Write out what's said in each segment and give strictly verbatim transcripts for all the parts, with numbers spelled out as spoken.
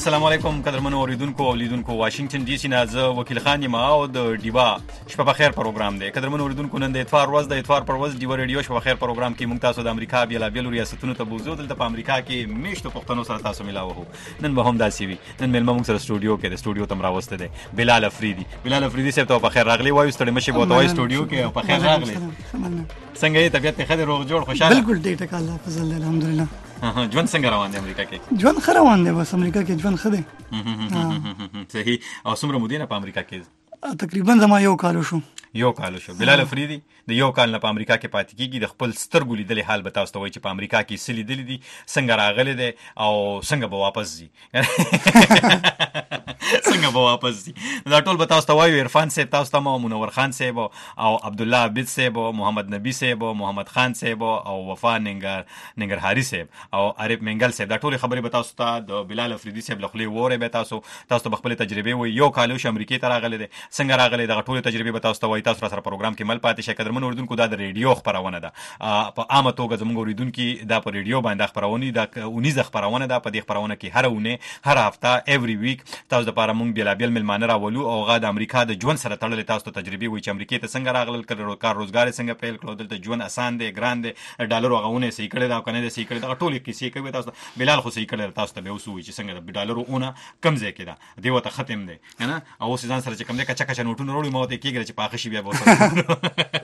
السلام علیکم قدرمنو اوریدونکو او لیدونکو واشنگټن ډي سي نه زه وکیل خان یم او د ډیوا شپه بخیر پروګرام دی. قدرمنو اوریدونکو نن د اتوار ورځ د اتوار پر ورځ ډیوا ریډیو شپه بخیر پروګرام کې موږ تاسو د امریکا بیلابیلو ریاستونو ته بوزو. دلته په امریکا کې میشتو پښتنو سره تاسو ملاوو. نن به هم داسې وي. نن مېلمه موږ سره سټوډیو کې د سټوډیو تم راوسته دی بلال افریدي. بلال افریدي صاحب ته بخیر راغلی وایو. ستړي مشي بوته وای سټوډیو کې په خیر راغلی. څنګه یې طبيعت ته خدای روغ جوړ خوشاله؟ بالکل ډیټ کاله فضل الحمدلله. ژوند څنګه روان دی امریکا کې؟ ژوند ښه روان دی. بس امریکا کې ژوند ښه دی. صحیح. او څومره مودې نه په امریکا کې؟ تقریبا زما یو کال شو. یو کال شو. بلال افریدي د یو کال نه په امریکا کې پاتې کیږي. د خپل سترګو لیدلې حال به تاسو ته وایي چې په امریکا کې څه لیدلي دي، څنګه راغلی دی او څنګه به واپس ځي. څنګه به واپس ځي دا ټول به تاسو ته وایو. عرفان صاحب تاسو ته، منور خان صاحب او عبدالله عبید صاحب، محمد نبی صاحب، محمد خان صاحب او وفا ننګر ننګرهاري صاحب او عارف منګل صاحب، دا ټول خبرې به تاسو ته د بلال افریدي صاحب له خولې وورئ. به تاسو تاسو ته خپل تجربې وایي. یو کال شو امریکا ته راغلی دی، څنګه راغلی دغه ټول تجربې به تاسو ته وایي. تاسو را سره پروګرام کې مل پاتې شئ. قدرمن اوریدونکو دا د ریډیو خبرونه ده. په عامه توګه زموږ اوریدونکو دا په ریډیو باندې خبرونه ده، اونیزه خبرونه ده. په دې خبرونه کې هر اونۍ هر هفته ایوری ویک تاسو لپاره موږ بیلابیل ملمانه راولو او غا د امریکا د ژوند سره تړلې تاسو ته تجربې وایي چې امریکا ته څنګه راغلل، کړه کار روزګار څنګه پیل کړو، دلته ژوند آسان دی ګران دی، ډالر غوونه صحیح کړی دا کنه دی صحیح کړی دا ټول کیسې کوي تاسو. بلال خو صحیح کړی تاسو ته به وسوي چې څنګه د ډالر اونه کم ځای کې دا دی وته ختم دی کنه. او سیزان سره چې کم دی کچا کچا نوټونه وروړي مو ته کېږي چې پاخه شي بیا وته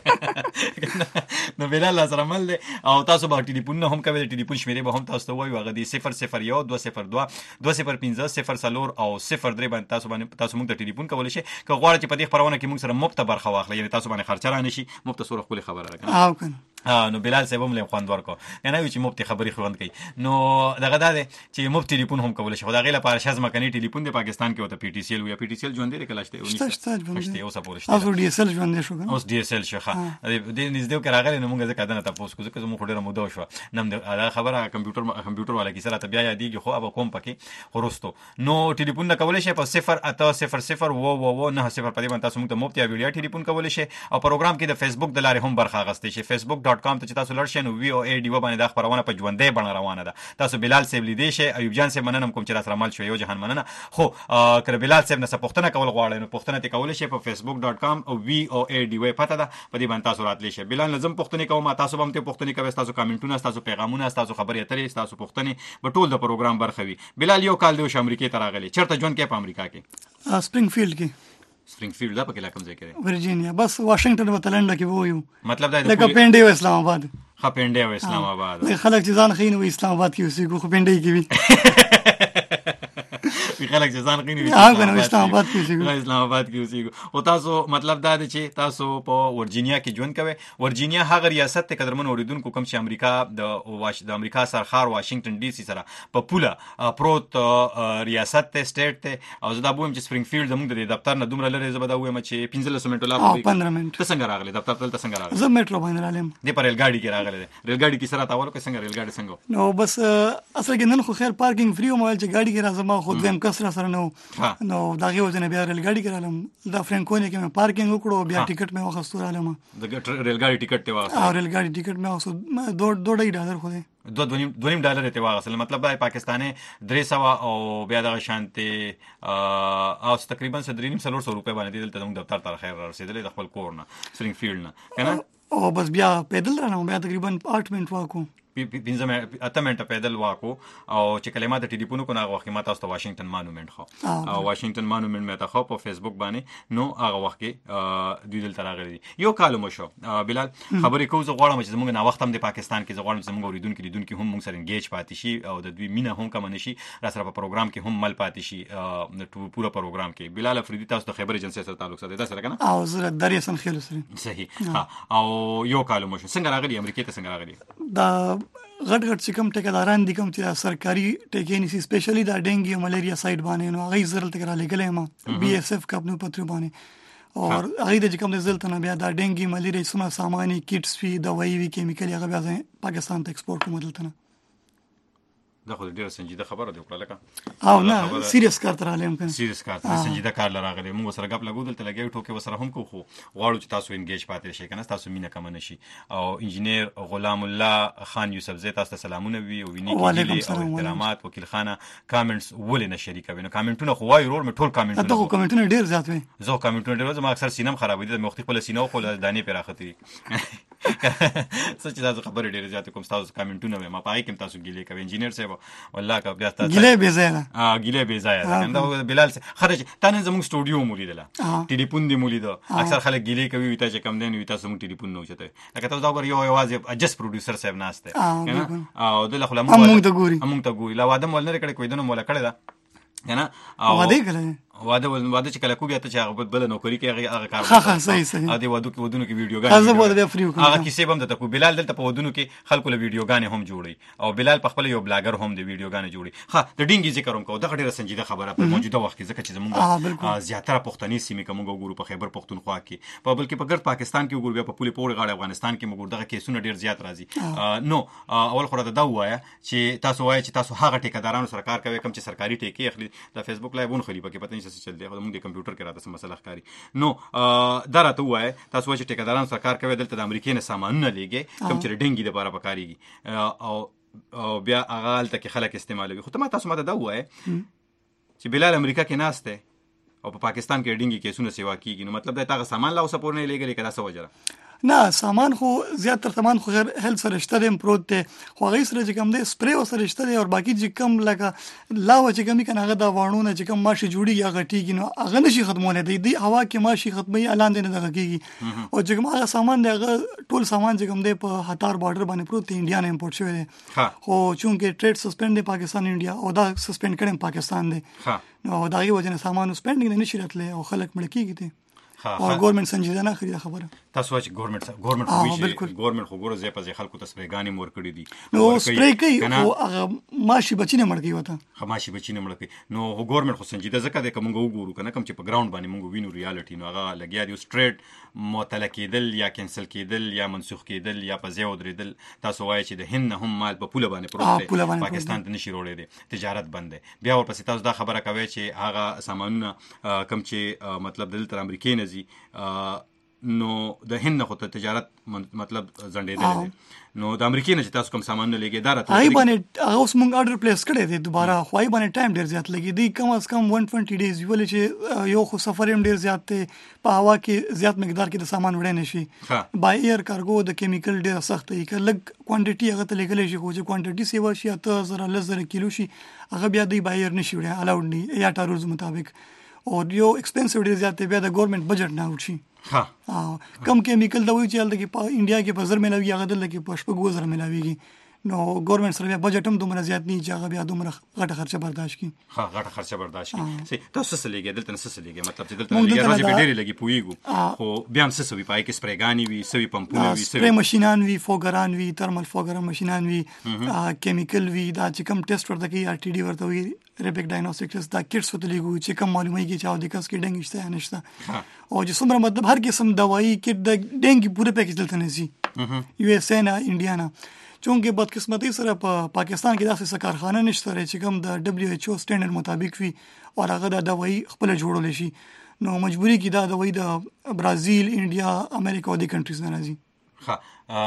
نو بلال سره مل دی. او تاسو به ټلیفون هم کوي. ټلیفون شمیرې به هم تاسو ته وایو. هغه دی صفر صفر یو دوه صفر دوه دوه صفر پنځه صفر څلور او صفر درې باندې تاسو باندې تاسو موږ ته ټلیفون کولی شئ. که غواړئ چې په دې خبرونه کې موږ سره مفت برخه واخلئ، یعنې تاسو باندې خرچه را نه شي، مفت سوره خپل خبره راکنه. او کنه نو بلال صاحب هم له خوند ورکو کنه وی چې مفت خبري خوند کوي. نو دغه دا دی چې مفت ټلیفون هم کولی شي. خو دا غیله په شاز مکنی ټلیفون دی پاکستان کې وته پی ټی سی ال وی پی ټی سی ال ژوند دی کله شته شته شته شته اوس پورې شته. اوس ډي اس ال ژوند شو کنه. اوس ډي اس ال شو ښه دې نږدې کې راغلی. نو موږ ځکه دنه تاسو کو ځکه موږ ډیره موده شو نم دا خبره کمپیوټر کمپیوټر والا کې سره ته بیا یادېږي خو اب کوم پکې خورستو. نو ټلیفون نه کولی شي په صفر اته صفر صفر و و و نه صفر په دې باندې تاسو موږ ته مفت یا ویډیو ټلیفون کولی شي. او پروګرام کې د فیسبوک د لارې هم برخه اخیستئ شي. فیسبوک ډاټ کام ته چې تاسو لړ نو وی او ای ډی و باندې دا خبرونه په ژوندۍ بڼه روانه ده. تاسو بلال صاحب لیدې شئ. ایوب جان صاحب مننه کوم چې را سره مل شو. یو جهان مننه. خو کله بلال صاحب نه څه پوښتنه کول غواړئ نو پوښتنه ته کولی شئ په فیسبوک ډاټ کام او وی او ای ډی و پته ده په دې باندې تاسو راتلی شئ. بلال نظم پوښتنه کوم تاسو هم ته پوښتنه کوي. تاسو کامنټونه تاسو پیغامونه تاسو خبرې اترې تاسو پوښتنه په ټول د پروګرام برخه وي. بلال یو کال دی او امریکا ته راغلی. چیرته ژوند کې په امریکا کې؟ سپرینګفیلډ کې. سپرینګفیلډ دا پکې لا کوم ځای کې؟ ورجینیا. بس واشنگټن او تلنډا کې وایو. مطلب دا لکه پنډي او اسلام آباد. ها پنډي او اسلام آباد. خلک چې ځان خینو اسلام آباد کې اوسېږي خو پنډي کې وي. وی خلک چې ځان غیني هغه اسلام آباد کې اوسېږي. اسلام آباد کې اوسېږي. او تاسو مطلب دا دی چې تاسو په ورجینیا کې ژوند کوئ. ورجینیا هغه ریاست ته قدرمن اوریدونکو کوم چې امریکا د واش د امریکا سرخار واشنگټن ډي سي سره په پوله پروت ریاست ته سټیټ ته. او زه دا بوم چې سپرینګفیلډ زموږ د دفتر نه دومره لري. زه به دا وایم چې پنځلس منټه لا پوره پندرہ منټ. ته څنګه راغلی دفتر ته؟ څنګه راغلی؟ زه میټرو باندې رالم. دې پر ریل ګاډي کې راغلی دی. ریل ګاډي کې سره تاول کې څنګه ریل ګاډي څنګه؟ نو بس اصل کې نن خو خیر پارکینګ فری او مال چې ګاډي کې راځم خو دویم کس را سره نو نو دا غو ځنه بیا ریل ګاډي کې رالم. دا فرانکونی کې مې پارکینګ وکړو بیا ټیکټ مې واخستو رالم. د ریل ګاډي ټیکټ ته واخستو؟ او ریل ګاډي ټیکټ مې واخستو دوه دوه ډالر خو دی. دو دونیم دونیم ډالر ته واغسل. مطلب دا پاکستاني درې سوه او بیا دغه شانتي او تقریبا درې نیم سلور سو روپۍ باندې دلته موږ دفتر ته خیر رسیدلې د خپل کور نه سپرینګفیلډ نه کنه. او بس بیا پیدل رانه بیا تقریبا آٹھ منټ واکو پنځه اته منټه پیدل واکو. او چې کلمات ټلیفون کو نه وخت ما تاسو ته واشنگټن مانومنت خو او واشنگټن مانومنت مې ته خو په فیسبوک باندې نو هغه وخت کې دوی دلته راغلي. یو کال مو شو. بلال خبرې کوو. زه غواړم چې زموږ نه وخت هم د پاکستان کې زه غواړم چې زموږ اوریدونکو لیدونکو هم موږ سره انګیج پاتې شي او د دوی مینه هم کم نشي را سره په پروګرام کې هم مل پاتې شي د پوره پروګرام کې. بلال افریدي تاسو د خبر ایجنسی سره تعلق سره ده سره کنه؟ او زه درې سن خیل سره. صحیح. او یو کال مو شو. څنګه راغلی امریکا ته؟ څنګه راغلی؟ دا غټ غټ چې کوم ټیکداران دي کوم چې سرکاري ټیکې نيسي سپیشلی دا ډینګي او ملیریا سایډ باندې نو هغه زرل تک را لګلې ما بي اس اف کپ نو پتر باندې او هغه د کوم زلت نه بیا دا ډینګي ملیریا سونه ساماني کټس وی دوايي وی کیمیکل هغه بیا پاکستان ته ایکسپورټ کوم دلته نه. دا خو ډیره سنجیده خبره دی وکړه لکه او نه سیریس کار تر علم کنه سیریس کار تر سنجیده کار لراغلی موږ سره غپ لګو دلته لګیو ټوکې وسره هم کو خو غواړو چې تاسو انګیج پاتې شئ کنه تاسو مینه کم نه شي او انجینیر غلام الله خان یوسف زی تاسو سلامونه وی او ویني کیږي او احترامات وکیل خانه کامنټس ولې نه شریکوي نو کامنټونه خو وای رول مې ټول کامنټونه ته کامنټونه ډیر زیات وي زه کامنټونه ډیر زما اکثر سینم خرابې دي مخ خپل سینو خو دانې پر اخته سچ تاسو خبره ډیره زیات کوم تاسو کامنټونه ما پای کوم تاسو ګیلې کوي انجینیر صاحب والله کا بیا تاسو ګیلې به ځای ها ګیلې به ځای دا بلال خرج تانه زموږ سټوډیو مولیدله ټلیفون دی مولیدو اکثر خلک ګیلې کوي وي تاسو کم دین وي تاسو موږ ټلیفون نه وچته لکه تاسو دا ور یو یوازې اجس پروډوسر صاحب ناشته کنه او دله خو موږ ته ګوري موږ ته ګوري لا واده مول نه کړي کوي دنه مول کړي دا کنه او واده کړي واده واده چې کله کوګه ته چې هغه بل نوکری کې هغه هغه کار ها ها صحیح صحیح ا دې ودو کې ودونو کې ویډیوګان هغه بوله بیا فری وکړه هغه کیسه بم ته کو بلال دلته په ودونو کې خلکو له ویډیوګان هم جوړي او بلال په خپل یو بلاګر هم د ویډیوګان جوړي ها د ډینګي ذکر هم کو دغه ډیره سنجیده خبره په موجوده وخت کې ځکه چې زمونږ زیاتره پښتني سیمې کوم ګورو په خیبر پښتونخوا کې په بلکې په ګرد پاکستان کې ګورو بیا په پولی پوری غاړه افغانستان کې موږ دغه کیسونه ډیر زیات راځي نو اول خو دا وایا چې تاسو وایي چې تاسو هغه ټیکدارانو سره کار کوي کوم چې سرکاري ټیکي اخلي د فیسبوک لایوون خلی پکې پته نشي څه چل دی خو موږ د کمپیوټر کې راته مسله ښکاري نو دا راته وایي تاسو وایي چې ټیکدارانو سره کار کوي دلته د امریکای نه سامانونه لېږي کوم چې ډینګي د لپاره پکاريږي او او بیا هغه هلته کې خلک استعمالوي خو ته ما تاسو ماته دا وایي چې بلال امریکا کې ناشته او په پاکستان کې ډینګي کیسونه سیوا کیږي نو مطلب دا تاغه سامان لا اوسه پور نه لېږي کله څه وجره نه سامان خو زیات تر سامان خو غیر هیل سره شته دیم پروت ته خو هغه سره چې کوم دی سپری سره شته دی او باقي چې کوم لکه لا و چې کوم کنه هغه دا وانونه چې کوم ماشي جوړي هغه ټیګي نو هغه نشي ختمونه دی دی هوا کې ماشي ختمي اعلان دی نه دغه کیږي او چې کوم هغه سامان دی هغه ټول سامان چې کوم دی په هتار بارډر باندې پروت دی انډیا نه امپورټ شوی دی خو چونکه ټریډ سسپند دی پاکستان انډیا او دا سسپند کړي پاکستان دی نو دا یو وجه نه سامان سپندینګ نه نشي راتله او خلک مړ کیږي دي او ګورنمنت سنجیده نه خري خبره تاسو چې ګورنمنت ګورنمنت خو وی ګورنمنت خو ګوره زې په ځای خلکو تسپریګانی مور کړی دي نو سپری کوي او هغه ماشي بچینه مړ کوي وته خماشي بچینه مړ کوي نو ګورنمنت خو سنجیده ځکه د کوم وګورو کنه کوم چې په ګراوند باندې موږ وینو ریالټي نو هغه لګیا دی سټریټ معطل کېدل یا کینسل کېدل یا منسوخ کېدل یا په ځای ودرېدل تاسو وایي چې د هند هم مال په پوله باندې پروت دی پاکستان ته نشي وروړي دي تجارت بند دی بیا ورپسې تاسو دا خبره کوي چې هغه سامانونه کم چې مطلب دلته امریکای نه زی نو د هند خو ته تجارت مطلب زنډېدل دي نو د امریکای نه چې تاسو کوم سامان نه لګي دا راته هغه باندې هغه اوس موږ اورډر پلیس کړی دی دوباره خوای باندې ټایم ډیر زیات لګي دی کم از کم one hundred twenty ډیز ویل چې یو خو سفر هم ډیر زیات دی په هوا کې زیات مقدار کې د سامان وړي نشي بای ایر کارګو د کیمیکل ډیر سخت دی که لګ کوانټیټي هغه ته لګل شي خو چې کوانټیټي سیوا شي اته زره لزر کیلو شي هغه بیا دی بای ایر نشي وړي الاود نه یا ټارولز مطابق او یو ایکسپنسیو ډیر زیات دی بیا د ګورنمنت بجټ نه وشي ها کم کیمیکل دا وی چې هلته کې په انډیا کې په زر ملاوي هغه دلته کې په شپږ زر ملاويږي نو ګورنمنت سره بیا بجټ هم دومره زیات نه چې هغه بیا دومره غټه خرچه برداشت کړي ها غټه خرچه برداشت کړي سي تاسو څه لګي دلته څه لګي مطلب چې دلته لګي راځي به ډېر لګي پويګو خو بیا هم څه سوي پای کې سپریګانی وي سوي پمپونه وي سپری ماشينان وي فوګران وي ترمل فوګران ماشينان وي کیمیکل وي دا چې کوم ټیسټ ورته کوي ار ټي ډي ورته وي ریپیک ډایګنوستیک ټیسټ دا کټس ورته لګو چې کوم معلومه کی چې او د کس کې ډنګ شته یا نشته او چې څومره مطلب هر قسم دوايي کټ د ډنګ پوره پیکج دلته نشي یو اس اے نه انډیا نه چونکه بدقسمتۍ سره په پاکستان کې داسې کارخانه نشته چې کوم د دبليو ایچ او سټانډرډ مطابق وي او هغه د دوايي خپل جوړول شي نو مجبوری کې دا دوايي د برازیل انډیا امریکا او د کنټریز نه راځي ها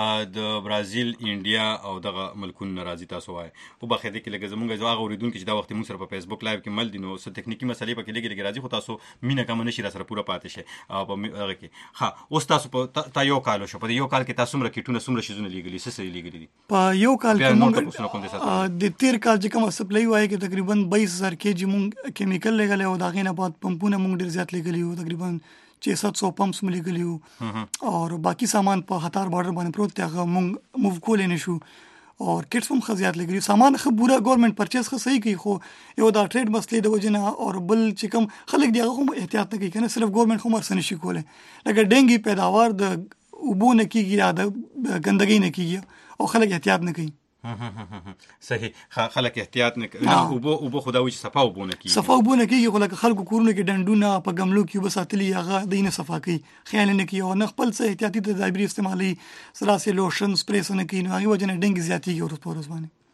د برازیل انډیا او دغه ملکونو ناراضي تاسو وای او بخې د کې لګ زمونږ ځواغ اوریدونکو چې دا وخت موږ سره په فیسبوک لایو کې مل دي نو څه ټکنیکی مسلې پکې لګي لګي راځي خو تاسو مینه کوم نشي را سره پوره پاتې شي او په هغه کې ها اوس تاسو په تا یو کال شو په یو کال کې تاسو مر کېټونه سمره شيزونه لګلي څه څه لګلي دي په یو کال کې موږ د تیر کال چې کوم سپلای وای کې تقریبا بایس هزار کېجی موږ کیمیکل لګلې او دا غینه بعد پمپونه موږ ډیر زیات لګلي او تقریبا چې سات سو پمپس ملي کلیو او باقی سامان په هتار بارډر باندې پروت دی هغه مونږ موو کولې نشو او کټس هم خزيات لګري سامان خو پورا ګورنمنت پرچیز خو صحیح کوي خو یو دا ټریډ مسلې د وجنه او بل چې کوم خلک دی هغه هم احتیاط نه کوي کنه صرف ګورنمنت خو مرسنه شي کوله لکه ډنګي پیداوار د وبونه کیږي یا د ګندګي نه کیږي او خلک احتیاط نه کوي صحیح خلک احتیاط نه کوي او بو او بو خدای چې صفا وبونه کیږي صفا وبونه کیږي خو لکه خلکو کورونه کې ډنډونه په غملو کې وبساتلی هغه دینه صفا کوي خیال نه کوي او نه خپل څه احتیاطي تدابیر استعمالي سلاسي لوشن سپری سره کوي نو هغه وجنه ډنګ زیاتیږي او پورس باندې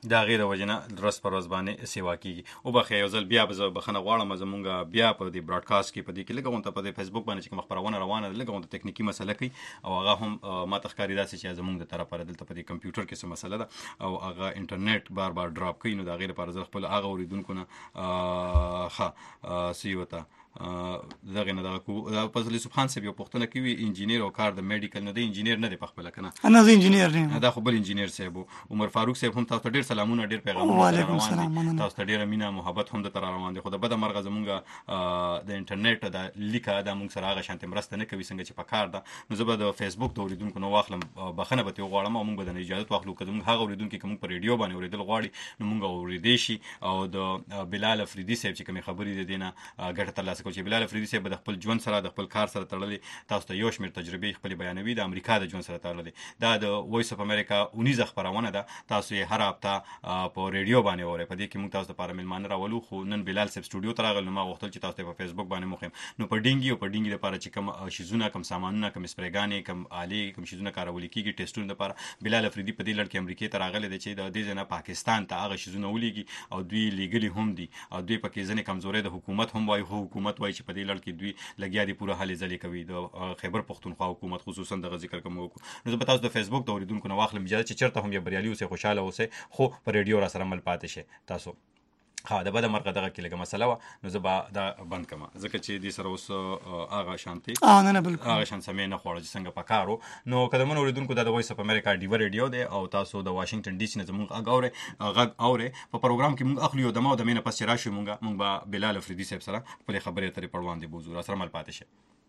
دا غیر وجنه درس پر ورځ باندې سیوا کیږي او بخې یو ځل بیا به بخنه غواړم زمونږ بیا په دې براډکاسټ کې په دې کې لګون ته په دې فیسبوک باندې چې کوم خبرونه روانه ده لګون ته ټکنیکی مسله کوي او هغه هم ما تخکاری داسې چې زمونږ د طرفه دلته په دې کمپیوټر کې څه مسله ده او هغه انټرنیټ بار بار ډراپ کوي نو دا غیر پر ځل خپل هغه اوریدونکو نه ښه سیوته دغه نه دغه کو دا فضل سبحان سبي پښتنه کوي انجینیر او کار د میډیکل نه دی انجینیر نه دی په خپل کنه انا زه انجینیر نه دا خو بل انجینیر صاحب عمر فاروق صاحب هم تاسو ډیر سلامونه ډیر پیغامونه وعلیکم السلام تاسو ډیر مینا محبت هم د تر روان دي خو د بده مرغه زمونږ د انټرنیټ د لیکه د موږ سره هغه شانت مرسته نه کوي څنګه چې په کار ده نو زه به د فیسبوک د اوریدونکو نو واخلم بخنه به ته غواړم او موږ به د اجازه واخلو کوم هغه اوریدونکو کوم په ریډیو باندې اوریدل غواړي نو موږ اوریدې شي او د بلال افریدي صاحب چې کوم خبرې ده دینه ګټه ترلاسه کوي بلال افریدي صاحب د خپل ژوند سره د خپل کار سره تړلې تاسو ته یو شمېر تجربې خپل بیانوي د امریکا د ژوند سره تړلې دا د وایس اف امریکا اونیزه خبرونه ده تاسو یې هر هفته په ریډیو باندې اورئ په دې کې موږ تاسو لپاره ملمانه راولو خو نن بلال صاحب سټوډیو ته راغلی نو ما غوښتل چې تاسو ته په فیسبوک باندې مخم نو په ډینګي او په ډینګي لپاره چې کوم شیزونه کوم سامانونه کوم سپریګانې کوم آلي کوم شیزونه کارول کیږي ټیسټونه لپاره بلال افریدي په دې لړ کې امریکا ته راغلی دی چې د دې ځنه پاکستان ته هغه شیزونه ولېږي او دوی لیګلی هم دي او دوی پکې ځنه کمزوري د حکومت هم وایي حکومت وایي چې په دې لړ کې دوی لګیا دي پوره حل ځلې کوي د خیبر پختونخوا حکومت خصوصا د ذکر کوم نو زه تاسو د فیسبوک د اوریدونکو نو واخلم اجازه چې چرته هم یې بریالي اوسه خوشاله اوسه خو په ریډیو را سره مل پاتې شي تاسو ها د بده مرغه دغه کې لګه مسله و نو زه به دا بند کما ځکه چې دې سره اوس هغه شانتي اه نه نه بالکل هغه شان سمې نه خوړل چې څنګه پکارو نو کله مونږ اوریدونکو د وایس اف امریکا ډیو ریډیو دی او تاسو د واشنگټن ډي سي نه زموږ اګاوره غږ اوره په پروګرام کې مونږ اخلي او د ما د مینه پس راشي مونږ مونږ به بلال افریدي صاحب سره په خبرې اترې پروان دي بوزور سره مل پاتې شي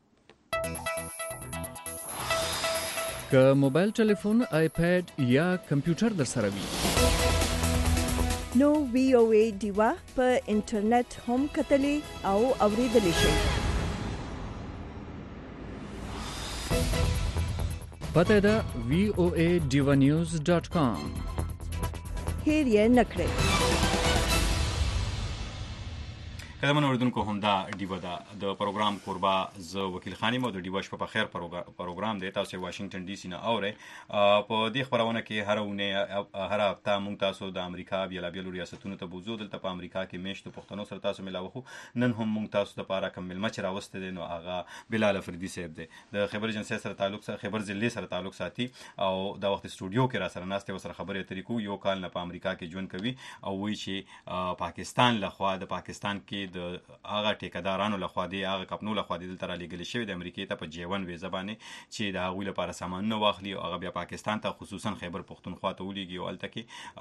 که موبایل ټلیفون آیپاد یا کمپیوټر در سره وي نو وی او ای ډیوا په انټرنیټ هم کتلې او اوریدلې شي پته ده وی او ای ډیوا نیوز ډاٹ کام هیر یې نکړئ کله من اوریدونکو هم دا ډیوا دا د پروګرام قربا ز وکیل خانی مو د ډیوا شپه په خیر پروګرام دی تاسو واشنگټن ډي سي نه اورئ په دې خبرونه کې هر ونه هر هفته مونږ تاسو د امریکا بیل بیل ریاستونو ته بوزو دلته په امریکا کې میشت پښتنو سره تاسو ملاوه نن هم مونږ تاسو د پاره کوم ملمچ راوسته دي نو هغه بلال افریدي صاحب دی د خبر ایجنسی سره تعلق سره خبر ضلع سره تعلق ساتي او دا وخت سټوډیو کې را سره ناشته سره خبرې طریقو یو کال نه په امریکا کې ژوند کوي او وی چې پاکستان لخوا د پاکستان کې د هغه ټیکدارانو لخوا دی هغه کپنو لخوا دی تر لګل شوی د امریکای ته په جیون ویزه باندې چې د هغه لپاره سامان نه واخلي او هغه بیا پاکستان ته خصوصا خیبر پختونخوا ته ولېږي او الته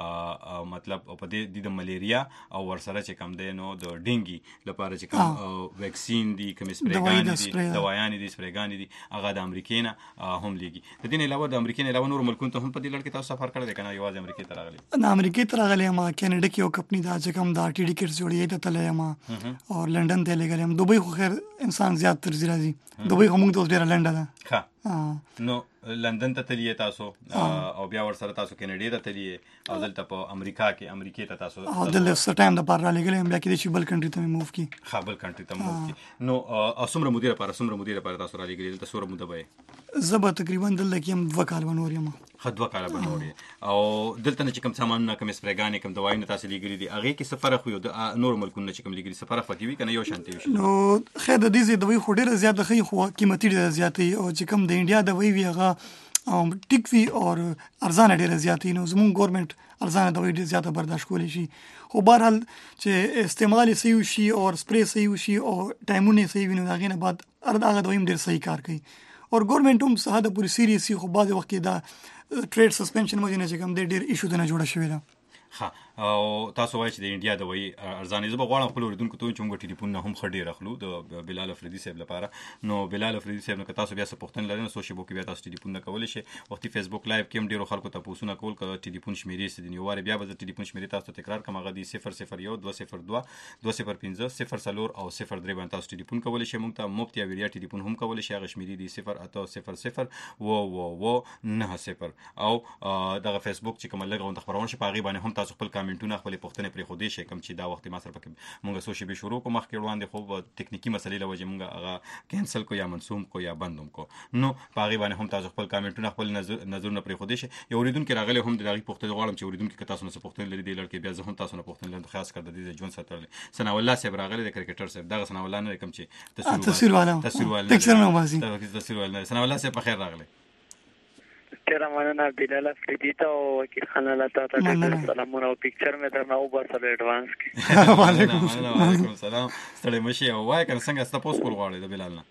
کې مطلب په دې د ملیریا او ورسره چې کم دی نو د ډینګي لپاره چې کوم ویکسین دی کوم سپریګان دي دوايان دي سپریګان دي هغه د امریکای نه هم لېږي د دې علاوه د امریکای نه علاوه نور ملکونو ته هم په دې لړ کې تاسو سفر کړی کنه یوازې امریکای ته راغلی نه امریکای ته راغلی ما کینیډا کې یو کمپنی دا چې کوم دا ټي ډي کټس جوړیږي ته تللی ما او لندن ته لګلم دوبۍ خو خیر انسان زیات تر زیات راځي دوبۍ هم موږ ته ډیره لنډه ده ښه نو لندن ته تللی تاسو او بیا ور سره تاسو کینیډا ته تللی او دلته په امریکا کې امریکای ته تاسو او دلته څه ټایم د پاره لګلم بیا کې چې بل کنټری ته موو کی ښه بل کنټری ته موو کی نو اسمره مدیر لپاره اسمره مدیر لپاره تاسو را لګل دلته سوره موده به زبر تقریبا دلته کې دوه کال ونور یم خدوه کال بنوري او دلته چې کوم سامان کوم سپریګانی کوم دوايي تاسو لګري دي هغه کې سفر خو د نور ملکونو چې کوم لګري سفر فقې وي کنه یو شانتي وي نو خیر د دې دوی خو ډیره زیاته خي خو قیمتي ډیره زیاتې او چې کوم د انډیا دوی وی هغه ټیک وی او ارزانه ډیره زیاتې نو زمون ګورنمنت ارزانه دوی ډیره زیاته برداشت کولی شي خو بهرحال چې استعمال صحیح شي او سپری صحیح شي او ټایمونه صحیح ویني دا غینه بعد هغه دوی ډیر صحیح کار کوي او ګورنمنت هم ساده پوری سیریس خو بعد وخت کې دا ټریډ سسپنشن مو نه چې کوم ډیر ایشو نه جوړه شوی دا ها او تاسو وایئ چې د انډیا د وایي ارزانه زه به غواړم خپل اوریدونکو ته چې موږ ټلیفون نه هم خډې راخلو د بلال افریدي صاحب لپاره نو بلال افریدي صاحب نو که تاسو بیا څه پوښتنه لرئ نو سوشل بو کې بیا تاسو ټلیفون نه کولی شئ وختي فیسبوک لایو کې هم ډیرو خلکو ته پوښتنه کول که ټلیفون شمیرې څه دي نو واره بیا به زه ټلیفون شمیرې تاسو ته تکرار کوم هغه دی صفر صفر یو دوه صفر دوه دوه صفر پنځه صفر څلور او صفر درې باندې تاسو ټلیفون کولی شئ موږ ته مفت یا ویډیا ټلیفون هم کولی شئ هغه شمیرې دي صفر اته صفر صفر و و و نه صفر او دغه فیسبوک چې کوم لګون خبرونه شي په هغه باندې هم تاسو خپل کامنټونه خپل پوښتنې پرې خو دې شي کوم چې دا وخت ما سره پکې مونږ سوشي به شروع کوم مخکې وړاندې خو ټکنیکی مسلې لوجه مونږ هغه کینسل کو یا منسوم کو یا بندوم کو نو پاغي باندې هم تاسو خپل کامنټونه خپل نظرونه پرې خو دې شي یو اوریدونکو راغلی هم د دغه پوښتنه غواړم چې اوریدونکو کې تاسو نه پوښتنه لري د لړکې بیا زه هم تاسو نه پوښتنه لرم خاص کر د دې ژوند ساتل ثنا الله صاحب راغلی د کرکټر صاحب دغه ثنا الله نه کوم چې تصویر والا تصویر والا ټیکسر نو باسي تصویر والا ثنا الله صاحب په خیر راغلی تیرا مننه بلال افریدی ته او وکیل خان الله تعالی ته سلامونه او پکچر مې درنه او باسل ایڈوانس کې وعلیکم وعلیکم السلام ستړي مشي او وای کنه څنګه ستاسو کول غواړي د بلال نه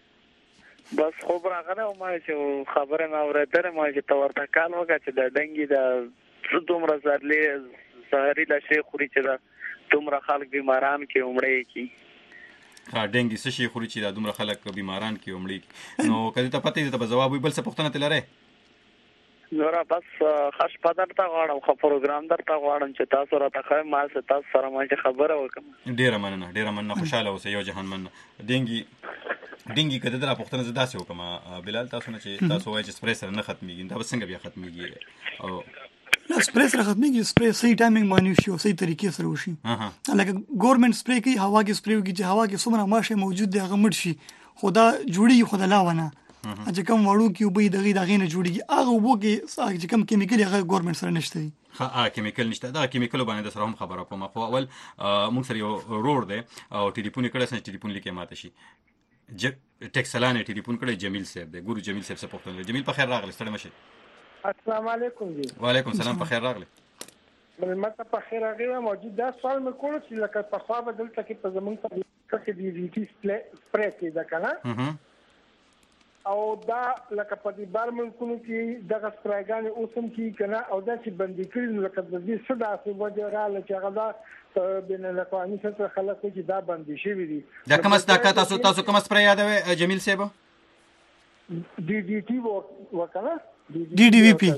بس خو راغله او ما چې خبره ما اورېدره ما چې تورته کال وکړه چې د ډنګي د دومره زړلې سحری لا شي خوري چې دا دومره خلک بیماران کې عمرې کې ها ډنګي څه شي خوري چې دا دومره خلک بیماران کې عمرې نو کله ته پته دې ته جواب وي بل څه پوښتنه تلره نورا بس خاص پدر ته غواړم خو پروګرام درته غواړم چې تاسو راته خای ما سره تاسو سره ما خبره وکم ډیره مننه ډیره مننه خوشاله اوسه یو جهان مننه ډنګي ډنګي کده درا پوښتنه زدا سه وکم بلال تاسو نه چې تاسو وایي چې سپریس نه ختميږي دا بس څنګه بیا ختميږي او لا سپریس را ختميږي سپری صحیح ټایمینګ باندې شي او صحیح طریقې سره وشي لکه ګورنمنت سپری کوي هوا کې سپری کوي چې هوا کې څومره ماشه موجود دی هغه مړ شي خدا جوړي خدا لا ونه چې کوم وړو کې وبې دغه دغه نه جوړيږي هغه وبو کې چې کوم کیمیکل هغه ګورنمنت سره نشته ها کیمیکل نشته دا کیمیکل باندې د سره هم خبره کوم خو اول موږ سره یو روډ دی او ټلیفون کړه سن ټلیفون لیکه ماته شي ج ټیکسلانه ټلیفون کړه جمیل صاحب دی ګورو جمیل صاحب څخه پوښتنه جمیل په خیر راغلی ستړي مشه السلام علیکم جی وعلیکم السلام په خیر راغلی بل ماته په خیر راغلی موجود دا سوال مې کول چې لکه په خوا بدل ته کې په زمونږ په کې دی وی ټی سپری کې دا کنه او دا لکه په دې بار ملکونو کې دغه سپریګان اوسم کې کنه او دا چې بندي کړي نو لکه د دې صدا څه وجه رااله چې هغه دا بین الاقوامي سره خلک چې دا بندي شي وي دا کوم څه تاسو تاسو کوم سپری یادوي جمیل صاحب ډي ډي ټي وکړه ډي ډي وی پی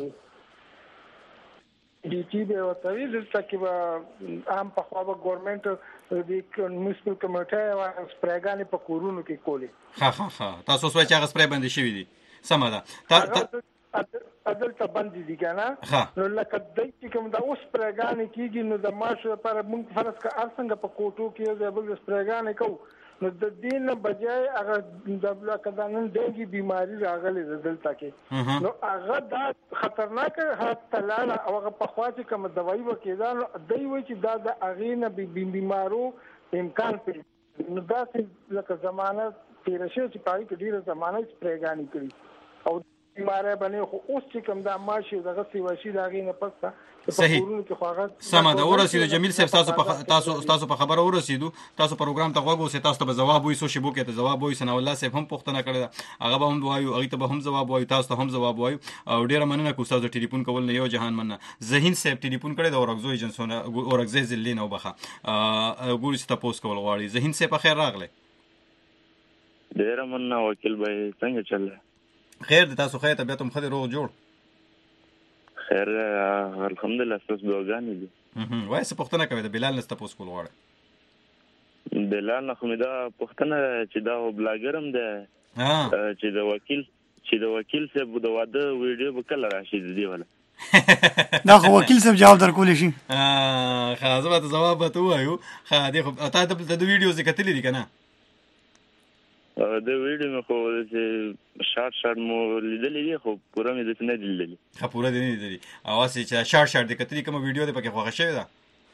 ډي ټي به وتاوی دلته کې به عام په خوا به ګورنمنت د میونسپل کمیټه او سپریګان په کورونو کې کولې ها ها ها تاسو سوچ هغه سپری باندې شوی دي سم ده عدالت باندې دي کنه نو لکه د چې کوم دا اوس سپریګان کېږي نو د ماشه پر موږ فرض کا ارڅنګ په کوټو کې د بل سپریګان کو نو د دین بجای هغه د بلکدانن دغه بیماری راغلي دلته کې نو هغه دا خطرناک حالت او هغه په خوا چې کوم دوايي وکیدان دوی وایي چې دا د اغینه بیمارو امکان په نو دا چې لکه زمانه تیر شي چې پای کې ډیره زمانه سپریګانی کړی او بیماری باندې خو اوس چې کوم دا ماشي دغه سی وشي دا غینه پسته صحیح سم ده ورسېدو جمیل صاحب تاسو په تاسو تاسو په خبره ورسېدو تاسو پروګرام ته غوږ اوسئ تاسو ته جواب وایي سوشي بوکې ته جواب وایي ثنا الله صاحب هم پوښتنه کړې هغه به هم وایو هغه ته به هم جواب وایي تاسو ته هم جواب وایو او ډیره مننه کوم تاسو ټلیفون کول نه یو جهان مننه ذهین صاحب ټلیفون کړی د اورګزو ایجنسونه اورګزې زلین او بخه ګوري چې تاسو کول غواړي ذهین صاحب په خیر راغله ډیره مننه وکیل بھائی څنګه چل خیر د تاسو خیر طبيعت هم خدي روغ جوړ خیر الحمدلله تاسو دوګانی دي وای څه پوښتنه کوي د بلال نست تاسو کول غواړي بلال نه خو دا پوښتنه چې دا بلاګرم ده چې د وکیل چې د وکیل صاحب د واده ویډیو وکړه راشي دی ولا دا خو وکیل صاحب جواب درکول شي اه خلاص به جواب ته وایو خا دې خو تاسو د ویډیو ذکر کتلی دي کنه د ویډیو مې خو چې شارټ شارټ مو لیدلې دي خو پوره مې د نه لیدلې خو پوره دې نه لیدلې او اسی چې شارټ شارټ د کتلی کوم ویډیو دې پکې خوښ شوی دا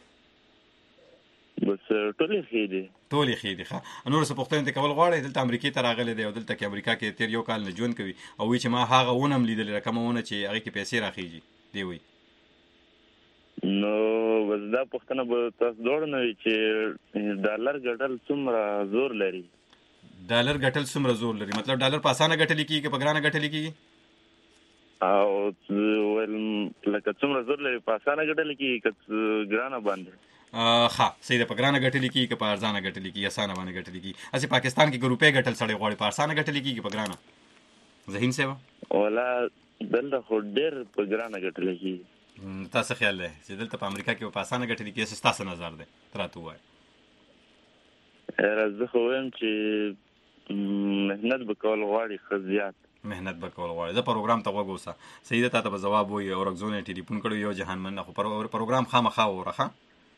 بس ټولې خې دي ټولې خې دي ښه نور څه پوښتنه ته کول غواړي دلته امریکای ته راغلي دی او دلته کې امریکا کې تیر یو کال نه ژوند کوي او وی چې ما هغه ونم لیدلې کومونه چې هغه کې پیسې راخیږي دی وی نو وزدا پوښتنه به تاسو دوړ نه چې ډالر ګټل څومره زور لري ډالر ګټل څومره زور لري مطلب ډالر په اسانه ګټل کیږي که په ګرانه ګټل کیږي او ول لکه څومره زور لري په اسانه ګټل کیږي که ګرانه باندې ها سیده په ګرانه ګټل کیږي که په ارزانه ګټل کیږي اسانه باندې ګټل کیږي اسی پاکستان کې روپے ګټل سړی غواړي په اسانه ګټل کیږي په ګرانه ذهین سیوا ولا دلته خو ډېر په ګرانه ګټل کیږي تاسو خیال لرئ چې دلته په امریکا کې په اسانه ګټل کیږي تاسو نظر دی تراته وای راځه خو هم چې مهنت وکول غواړي خو زیات مهنت به کول غواړي. زه پروګرام ته غوږ اوسه صحیح ده، تا ته به ځواب وایي او رګزونه ټلیفون کړو یو جهان مننه، خو پروګرام خامخا وره. ښه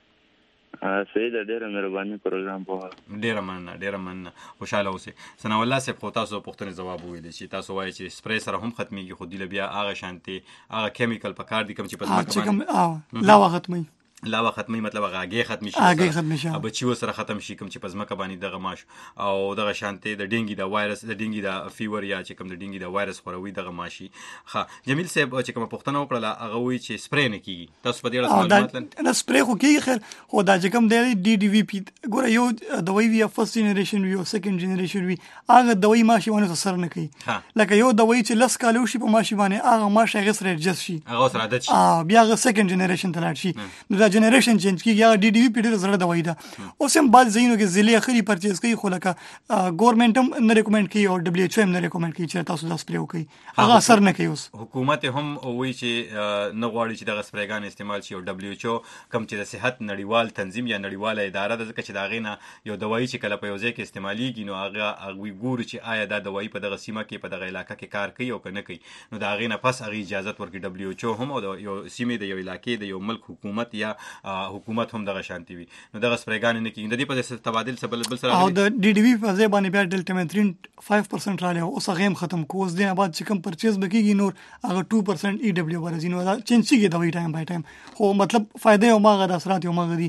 صحیح ده، ډېره مهرباني پروګرام په ډېره مننه ډېره مننه، خوشحاله اوسئ. ثناء الله صاحب خو تاسو پوښتنې ځواب وویلی چې تاسو وایي چې سپری سره هم ختمیږي، خو دله بیا هغه شانتي هغه کیمیکل په کار دي کوم چې په ځمکه باندې لاوا ختمي لاوا ختمي، مطلب هغه هګۍ ختمي شي، هګۍ ختمي شي، بچي وسره ختم شي کوم چې په ځمکه باندې دغه ماش او دغه شانتي د ډینګي د وایرس د ډینګي د فیور یا چې کوم د ډینګي د وایرس خوروي دغه ماشي. ښه جمیل صاحب چې کوم پوښتنه وکړه هغه وایي چې سپری نه کیږي، تاسو په دې اړه معلومات لرئ؟ نه سپری خو کیږي، خیر خو دا چې کوم دی ډي ډي وی پی ګوره یو دوايي وی فرست جنریشن وی او سیکنډ جنریشن وی، هغه دوايي ماشي باندې اثر نه کوي. لکه یو دوايي چې لس کال وشي په ماشي باندې هغه ماشي هغه سره ایڈجسټ شي، هغه سره عادت شي، بیا هغه سیکنډ جنریشن ته لاړ شي. نو دا جنریشن چینج یا ډي ډي وی پی ډېر زړه دوايي ده. اوس هم بعض ځایونو کې ځلې اخري پرچیز کوي، خو لکه ګورنمنت هم نه ریکمنډ کوي او دبليو ایچ او هم نه ریکمنډ کوي چې تاسو دا سپری وکړئ، هغه اثر نه کوي. اوس حکومت هم وایي چې نه غواړي چې دغه سپریګان استعمال شي او دبليو ایچ او کوم چې د صحت نړیوال تنظیم یا نړیواله اداره ده، ځکه چې دا غینه یو دوايي چې کله په یو ځای کې استعمالېږي نو هغه هغه ګوري چې آیا دا دوايي په دغه سیمه کې په دغه علاقې کې کار کوي او کنه کوي، نو دا غینه پس هغه اجازه ورکړي دبليو ایچ او هم او یو سیمه د یو علاقې د یو ملک حکومت یا حکومت هم دغه شانتي وي، نو دغه سپریګان نه کیږي. د دې په تبادل سره بل سره او د ډي ډي وی په ځای باندې بیا ډلټامترین پنځه پرسنټ راځي، اوس هغه هم ختم کو، اوس دینه بعد چې کوم پرچیز بکیږي نور هغه دوه پرسنټ ای ډبلیو ورزي، نو دا چینج کیږي دوايي ټایم بای ټایم، خو مطلب فائدې او ماغه د اثرات یو ماغه دي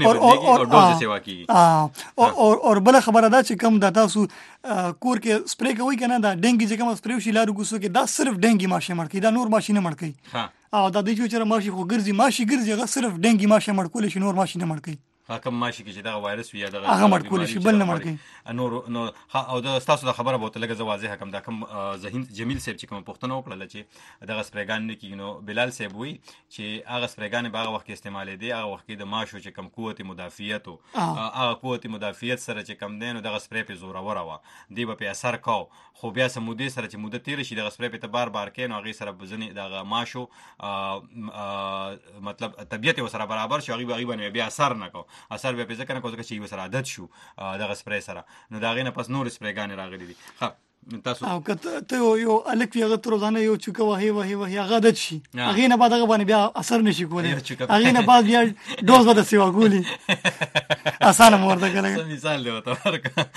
او ډوز سیوا کیږي. او او بل خبره دا چې کوم د تاسو کور کې سپری کوي کنه دا ډنګي چې کوم سپری شي لارو ګوسو کې دا صرف ډنګي ماشه مړ کی، دا نور ماشي نه مړ کی. او دا د چې ماشي خو ګرځي ماشي ګرځي هغه صرف ډنګي ماشه مړ کول شي، نور ماشي نه مړ کی. کوم ماشي کې چې دا وایرس وي یا دا هغه مړ کول شي بل نه مړ کی نور نو. او دا تاسو د خبره بوته لګه واضح کوم دا کوم ذهین جمیل صاحب چې کوم پښتنه وکړه چې دغه سپریګان نه کیږي، نو بلال صاحب وی چې هغه سپریګان به هغه وخت استعمال دي، هغه وخت د ماشو چې کوم قوت مدافعیت او هغه قوت مدافعیت سره چې کوم دین دغه سپری په زور اور وا دی په اثر کو، خو بیا سمودي سره چې مدته تیر شي دغه سپری په بار بار کې نو هغه سره بزنی دغه ماشو مطلب طبيعت سره برابر شي، هغه هغه بیا اثر نه کو، اثر به په ځکه کو ځکه چې وسره عادت شو دغه سپری سره، نو دا غینه پس نور سپریګان راغلي دي. ها تاسو او کته ته یو الک یو تروزانه یو چوکه وهي وهي وهي هغه عادت شي، هغه نه بعد هغه باندې بیا اثر نشي کولای، هغه نه بعد بیا ډوز ودا سیوا ګولي اسانه مرده کله مثال دی ورته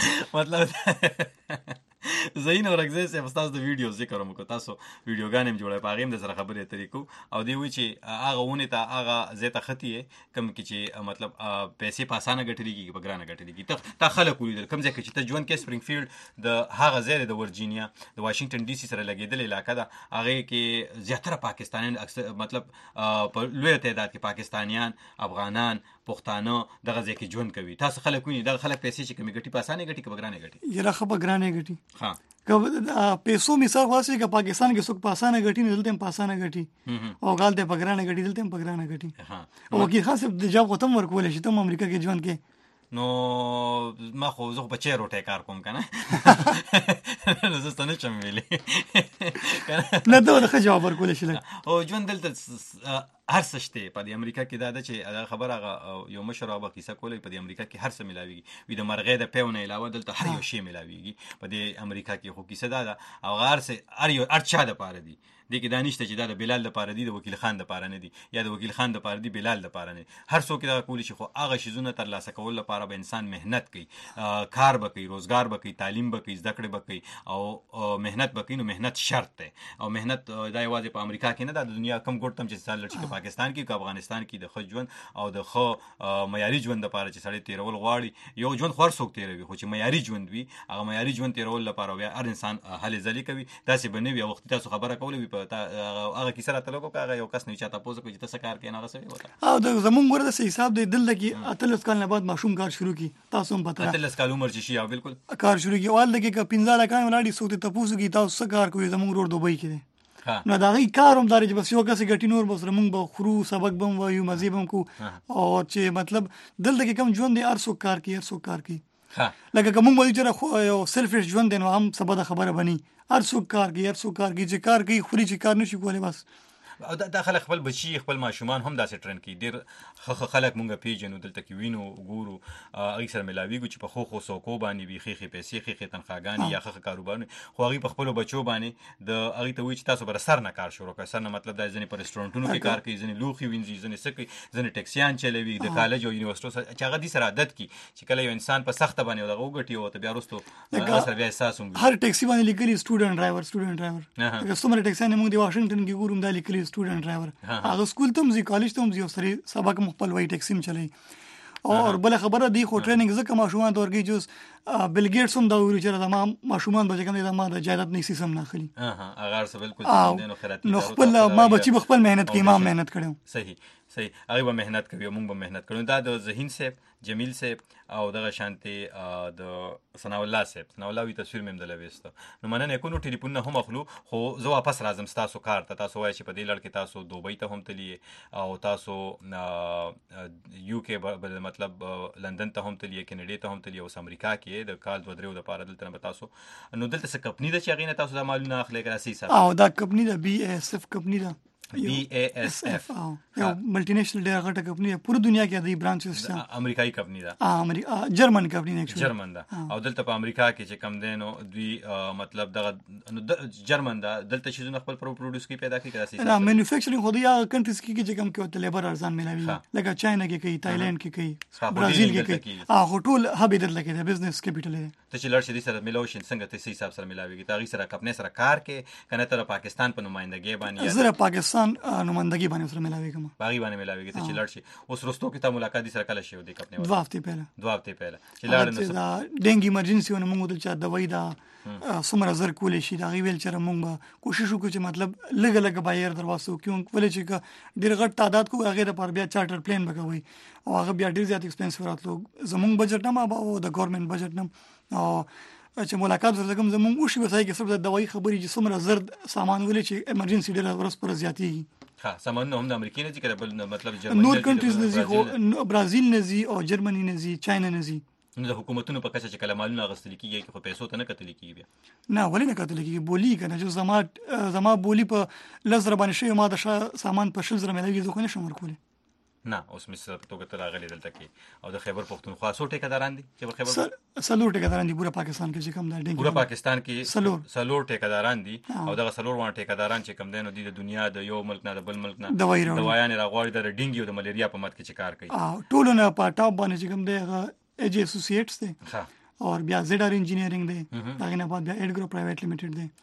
مطلب زین اور اگزه سه استاد د ویډیو ذکر مو کو، تاسو ویډیوګان هم جوړه پاغیم د سره خبرې طریقو او دی وی چې هغه ونه ته هغه زیته خطی کم کی چې مطلب پیسې په اسانه ګټلېږي په ګرانه ګټلېږي. ته تا خلک ولیدل کوم ځای کې چې ته جون کې سپرینګفیلډ د هغه ځای د ورجینیا د واشنگټن ډي سي سره لګیدل علاقه ده، هغه کې زیاتره پاکستانیان اکثر مطلب په لوی تعداد کې پاکستانیان افغانان پښتانه دغه ځای کې ژوند کوي. تاسو خلک ویني دغه خلک پیسې چې کومې ګټي په اسانه ګټي په ګرانه ګټي یره خو په ګرانه ګټي. ها که پیسو مثال واسي که پاکستان کې څوک په اسانه ګټي نه دلته په اسانه ګټي او غال ته په ګرانه ګټي دلته په ګرانه ګټي. او کې خاص د جواب ختم ورکول شي ته امریکا کې ژوند کې نو ما خو زه په چیرو ټی کار کوم کنه نو زه ستنه چم ویلي نه دا د جواب ورکول شي او ژوند دلته هر څه شته په د امریکا کې دا د چې خبره هغه یو مشر هغه کیسه کولی په د امریکا کې هر څه ملاويږي وي د مرغې د پیونه علاوه دلته هر یو شی ملاويږي په د امریکا کې خو کیسه دا ده او هر څه هر یو هر چا د پاره دي د کې دانشته چې دا د بلال د پاره دي د وکیل خان د پاره نه دي یا د وکیل خان د پاره دي بلال د پاره نه هر څوک دا کولی شي خو هغه شیزونه تر لاسه کول لپاره به انسان مهنت کوي کار وکړي روزګار وکړي تعلیم وکړي زده کړې وکړي او مهنت وکړي نو مهنت شرط ده او مهنت دا یوازې په امریکا کې نه ده د دنیا کم ګورتم چې سال لري چې پاکستان کې او افغانستان کې د خو ژوند او د خو معیاري ژوند لپاره چې سړی تیرول غواړي یو ژوند خور څوک تیروي خو چې معیاري ژوند وي هغه معیاري ژوند تیرول لپاره بیا هر انسان هلې ځلې کوي داسې بنوي وخت تاسو خبره کولې په هغه کیسه راته لګو هغه یو کس نه چاته پوزه کوي چې تاسو کار کوي نه غسوي وته او د زمونږ ګوره د حساب دی دل کې اتلس کال نه بعد ماشوم کار شروع کی تاسو هم پته اتلس کال عمر چې شي او بالکل کار شروع کی وال دغه ک پنځه کال ولاړی سوته تاسو کی تاسو کار کوي زمونږ روډ دوبۍ کې نو دا غي کاروم دار چې بس یو کس غټي نور بس مونږ به خرو سبق بم وایو مزيبم کو او چې مطلب دل دغه کم ژوند دی ارسو کار کوي ارسو کار کوي لکه کوم وایي چې یو سیلفش ژوند دی نو هم سبا د خبره بني ارسو کار کوي ارسو کار کوي چې کار کوي خوري چې کار نشي کولای بس او دا خلک خپل بچي خپل ماشومان هم داسې ټرین کوي. ډېر ښه خلک مونږ پیژنو دلته کې وینو ګورو هغوی سره ملاویږو چې په ښو ښو څوکو باندې وي ښې ښې پیسې ښې ښې تنخواګانې یا ښه ښه کاروبارونه، خو هغوی په خپلو بچو باندې د هغوی ته وایي چې تاسو به سر نه کار شروع کړئ. سر نه مطلب دا ځینې په رسټورانټونو کې کار کوي، ځینې لوښي وینځي، ځینې څه کوي، ځینې ټیکسیان چلوي د کالج او یونیورسټو سره چې هغه دې سره عادت کړي چې کله یو انسان په سخته باندې دغه وګټي او ته بیا وروستو هغه سره بیا احساس هم هر ټیکسي باندې لیکلي سټوډنټ ډرایور سټوډنټ ډرایور. لکه څومره ټیکسیانې موږ د واشنګټن کې ګورو دا لیکلي سټوډنټ ډرایور. هغه سکول ته هم ځي، کالج ته هم ځي او سره سبق هم خپل وایي ټیکسي هم چلوي. اور بل خبره دی خو ټریننګ ځکه ماشومان ته ورکوي چې بل ګیټس هم دا ویلي چې زما ماشومان به چې کوم دی دا ما د جایداد نه سیسم نه اخلي. هغه څه بالکل نو خیراتي نو خپل ما بچي به خپل مهنت کوي، ما مهنت کړم. صحیح صحیح هغوی به مهنت کوي او موږ به مهنت کوو. دا د ذهین صاحب، جمیل صاحب او دغه شانتې د ثناء الله صاحب، ثناء الله وي تصویر مې هم دله ویسته. نو مننه کوو، ټلیفونونه هم اخلو، خو زه واپس راځم ستاسو کار ته. تاسو وایئ چې په دې لړ کې تاسو دوبۍ ته هم تللی او تاسو یو کې مطلب لندن ته هم تللی، کینیډا ته هم تللی، اوس امریکا کې د کال دوه دریو دپاره دلته نه به تاسو. نو دلته څه کمپني ده چې هغې نه تاسو دا مالونه اخلئ که داسې حساب؟ او دا کمپني ده بي اے ایس ایف کمپني ده. بی اے ایس ایف یو ملټي نېشنل ډېره غټه کمپني ده، پوره دنیا کې د برانچز شته. امریکایي کمپني ده، امریکا جرمن کمپني ده، جرمن ده. او دلته په امریکا کې چې کم دی نو دوی مطلب دغه جرمن ده، دلته شیزونه خپل پروډوس کوي، پیدا کوي که داسې نه مینوفیکچرینګ خو د هغه کنټریز کې چې کوم کې ورته لیبر ارزان ملاوي، لکه چاینا کې کوي، تایلند کې کوي، برازیل کې کوي. هغه ټول هب دلته کې د بزنس کیپټل دی. ته چې لړ شې دې سره ملاوي شي څنګه ته حساب سره ملاويږي؟ ته هغې سره کمپنۍ سره کار کې که نه ته د پاکستان په نمایندګۍ باندې؟ زه د پاکستان نمایندګۍ باندې سره ملاویږم. په هغې باندې ملاویږي ته چې لاړ شي. اوس رستو کې تا ملاقات دې سره کله شوی دی کمپنۍ؟ دوه هفتې پهله دوه هفتې پهله چې لاړ نو دا ډینګ ایمرجنسي ونه موږ ته چې دوايي دا څومره زر کولی شي دا غویل چې موږ به کوشش وکړو چې مطلب لږ لږ بایر دروازه کیون ولې چې ډېر غټ تعداد کو هغه د پر بیا چارټر پلان بکوي او هغه بیا ډېر زیات ایکسپنسیو راتلو. زموږ بجټ نه ما او د ګورنمنت بجټ نه او چې ملاقات سره کوم زموږ وشي وسای کې صرف د دوايي خبرې چې څومره زر سامان ولې چې ایمرجنسي ډېر ورس پر زیاتېږي. ها سامان هم د امریکا نه ذکر بل مطلب جرمني نور کنټریز نه زی خو برازیل نه زی او جرمني نه زی چاینا نه زی. نو د حکومتونو په کچه چې کله مالونه اغستل کېږي خو پیسو ته نه کتل کېږي بیا نه ولې نه کتل کېږي بولی کنه چې زما زما بولی په لزر باندې شي ما د سامان په شل زر ملګری ځکه نشم ورکولې نه. اوس مې سره توګه ته راغلی دلته کې او د خیبر پښتونخوا څو ټیکداران دي چې په خیبر سلور ټیکداران دي پورا پاکستان کې چې کم ده پورا پاکستان کې سلور سلور ټیکداران دي او دغه سلور وان ټیکداران چې کم دي نو د دنیا د یو ملک نه د بل ملک نه دوايي دوايان راغوري د ډینګي او د ملیریا په مت کې چې کار کوي او ټول نه په ټاپ باندې چې کم دی ایج اسوسییټس دي ها اور بیا زیډ ار انجینیرینګ دی هغه نه بعد بیا ایډ ګروپ پرایویټ لیمیټډ دی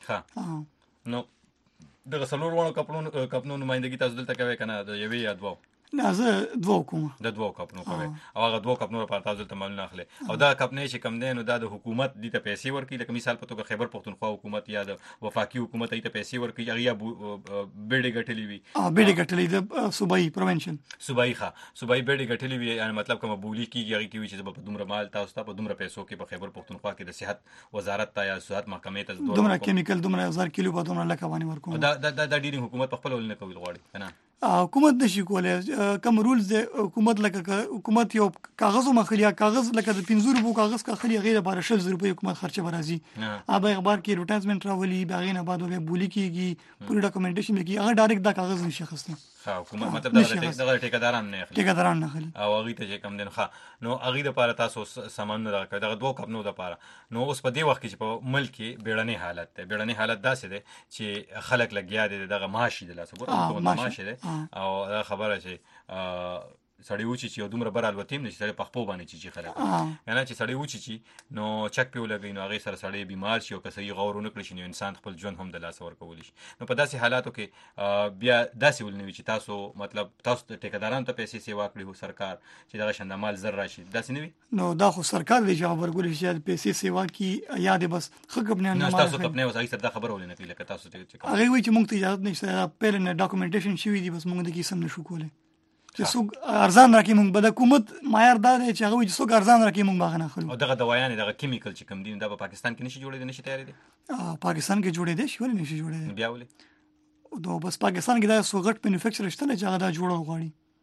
ها نو دغه سلور وانو کپنو کپنو نمائندګي تاسو دلته کوي کنه د یوې یا دوه نه زه دوه کوم د دوه کپنو کوي او هغه دوه کپنو لپاره تاسو ته مالونه اخلي او دا کپنې چې کم دی نو دا د حکومت دي ته پیسې ورکړي لکه مثال په توګه خیبر پښتونخوا حکومت یا د وفاقي حکومت ته پیسې ورکړي هغه یا بیډې ګټلې وي ا بیډې ګټلې د صوبایي پروینشن صوبایي ښه صوبایي بیډې ګټلې وي یعنی مطلب کوم بولی کیږي هغه کې چې په دومره مال تاسو ته په دومره پیسو کې په خیبر پښتونخوا کې د صحت وزارت ته یا صحت محکمې ته دومره کیمیکل دومره هزار کیلو په دومره لکه باندې ورکوم دا دا د ډیرینګ حکومت په خپل ول نه کوي غواړي کنه حکومت نشي کولای کوم رولز د حکومت لکه حکومت یو کاغذ مخلیا کاغذ لکه د پنځه روپو کاغذ کا خلی غیر بار شل روپو حکومت خرچه برازي ابا اخبار کې ایڈورټایزمنت راولي باغې نه بعد به بولی کیږي پوری ډاکومنټیشن کیږي هغه ډایرکټ دا کاغذ نشي خسته ها حکومت مطلب دا ټیکداران نه اخلي ټیکداران نه اخلي او هغه ته چې کم دین ښه نو هغه د لپاره تاسو سامان نه راکړه دغه دوه کپنو د لپاره نو اوس په دې وخت کې چې په ملک کې بیړنی حالت ده بیړنی حالت داسې ده چې خلک لګیا دي دغه معاشي د لاسه ګورم معاشي ده او خبره چې سړی وچی چې دومره بر الوتیم نشي سړی پخپو باندې چې خلک یعنی چې سړی وچی چې نو چک پیو لګی نو هغه سره سړی بیمار شي او که صحیح غور نه کړی شي نو انسان خپل ژوند هم د لاس ورکول شي نو په داسې حالاتو کې بیا داسې ولنوي چې تاسو مطلب تاسو ټیکدارانو ته پیسې سیوا کړی هو سرکار چې دغه شند مال زر راشي داسې نه وي نو دا خو سرکار دی چې ورکول شي پیسې سیوا کی یاد بس خګب نه نه تاسو کپنه وسای سره دا خبر ولنه کوي لکه تاسو ته هغه وی چې موږ ته اجازه نشته پیل نه ډاکومنټیشن شوی دی بس موږ د کیسم نشو کولای چې څوک ارزان راکې موږ به د حکومت معیار دا دی چې هغه وایي چې څوک ارزان راکې موږ به هغه نه اخلو او دغه دوايانې دغه کیمیکل چې کوم دي دا په پاکستان کې نشي جوړېدی نشي تیارېدی پاکستان کې جوړېدی شي ولې نشي جوړېدی بیا ولې دا بس پاکستان کې دا څو غټ مینوفیکچر شته چې هغه دا جوړول غواړي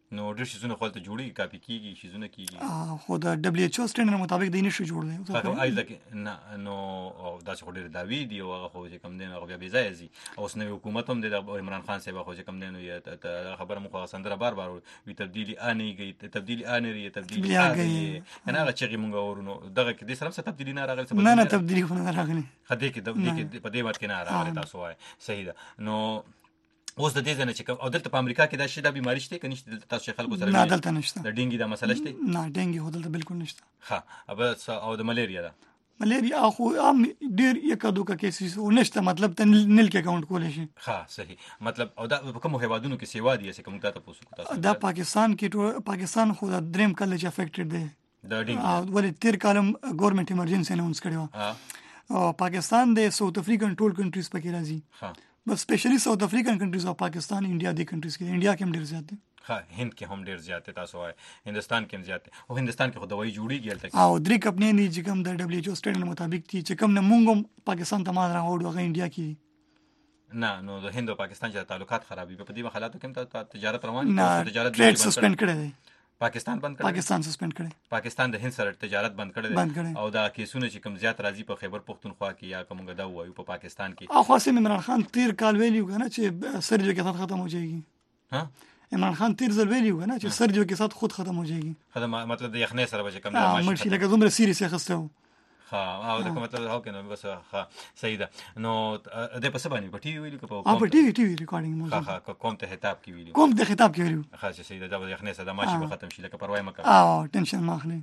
نو ډېر شیزونه خپل ته جوړي کاپی کیږي شیزونه کیږي خو د دبليو ایچ او سټینډرډ مطابق د نشو جوړ دی هغه ایزه نه نو دا څه ډېر داوی دی او هغه خو چې کم دین هغه بیا بي ځای زی او اوس نو حکومت هم د عمران خان صاحب خو چې کم دین یو خبره مخه سندره بار بار وی تبدیلی انیږي تبدیلی انری تبدیلی انری کنه هغه چې موږ ورونو دغه کې د سره څه تبدیلی نه راغلی نه نه تبدیلی خو نه راغلی خدای کې د دې په دې وخت کې نه راغلی تاسو وای صحیح ده نو اوس د دې ځنه چې او دلته په امریکا کې دا شی د بیماری شته کني چې تاسو خلکو سره نه دلته نشته د ډینګي د مسله شته نه ډینګي هو دلته بالکل نشته ها اب او د ملیریا ده ملیریا خو ام ډیر یک دوه کیسز ونشته مطلب ته نل کې اکاونټ کولای شي ها صحیح مطلب او دا په کوم هیوادونو کې سیوا دي چې کوم ته تاسو کو تاسو دا پاکستان کې پاکستان خو د دریم کال چې افیکټډ دی د ډینګي ولې تیر کالم ګورنمنت ایمرجنسي اناونس کړو او پاکستان د ساوث افریقن ټول کنټریز پکې راځي ها بس سپیشلی ساوث افریقن کنټریز او پاکستان انډیا د کنټریز کې انډیا کې هم ډیر زیات دي ها هند کې هم ډیر زیات تاسو وای هندستان کې هم زیات او هندستان کې خو دوايي جوړیږي البته او درې کمپنۍ دي چې کوم د دبليو ایچ او سټینډرډ مطابق دي چې کوم نه مونږ پاکستان ته مال راوړو هغه انډیا کې نه نو د هند او پاکستان چې تعلقات خرابي په دې حالاتو کې ته تجارت روان دي تجارت ټریډ سسپند کړی دی پاکستان بند کړی پاکستان سسپند کړی پاکستان د هند سره تجارت بند کړی او دا کیسونه چې کوم زیات راځي په خیبر پختونخوا کې یا کومګه دا وایو په پاکستان کې او خاصه عمران خان تیر کال ویلیو کنه چې سرجری کے ساتھ ختم ہو جائے گی ها عمران خان تیر ځل ویلیو کنه چې سرجری کے ساتھ خود ختم ہو جائے گی خدای مطلب د یخنې سره به کوم نه مرشي لکه دومره سیریس خسته ها او دا کوم مطلب هاو کنه بس ها صحیح ده نو د په سبا نه په ټي وی ویلو په په ټي وی ټي وی ریکارډینګ مو ها ها کوم ته خطاب کې ویلو کوم ته خطاب کې ویلو ها صحیح ده دا یخنې سره ماشي به ختم شي لکه پروای مکه او ټینشن ماخلی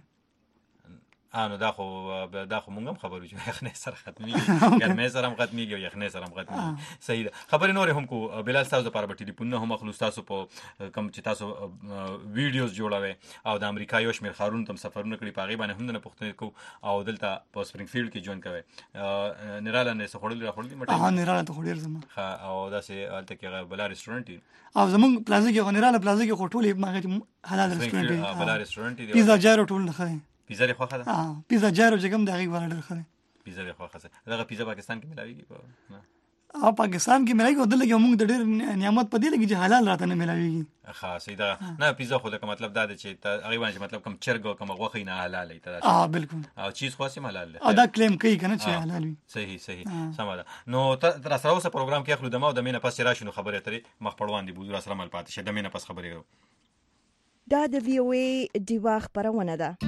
انو دا خو دا خو مونږ هم خبرو چې یخنې سره ختمي ګرمې سره هم ختمي او یخنې سره هم ختمي صحیح ده خبرې نور هم کو بلال تاسو لپاره به ټلیفون نه هم خلوص تاسو په کم چې تاسو ویډیوز جوړوي او د امریکا یو شمیر خارون تم سفرونه کړی پاغي باندې هم نه پښتنه کو او دلته په سپرینګ فیلډ کې جوائن کوي نراله نه سخوړل را خړل مټه ها نراله ته خړل زما ها او دا سه الته کې بلا ریسټورانټ او زمون پلازا کې نراله پلازا کې خټولې ماغه حلال ریسټورانټ بلا ریسټورانټ پیزا جارو ټول نه خای پیزا لري خوخه ده ها پیزا جارو چې کوم دغه ورډر خره پیزا لري خوخه ده دغه پیزا پاکستان کې ملاويږي په او پاکستان کې ملایي ودل کې موږ د ډېر نعمت په دې لګي چې حلال راته نه ملاويږي خاص دا نه پیزا خو دا مطلب دا چې هغه باندې مطلب کم چرګ کم غوخه نه حلال دی ته اه بالکل او چیز خو سم حلال دی او دا کلیم کوي کنه چې حلال وي صحیح صحیح سم ده نو تر سره اوسه پروګرام کې خلو دمو د مینه پس راشنو خبره ترې مخ پړوان دی بوزور سره مل پاتې شه د مینه پس خبره دا د وی او ای دیوا خبرونه ده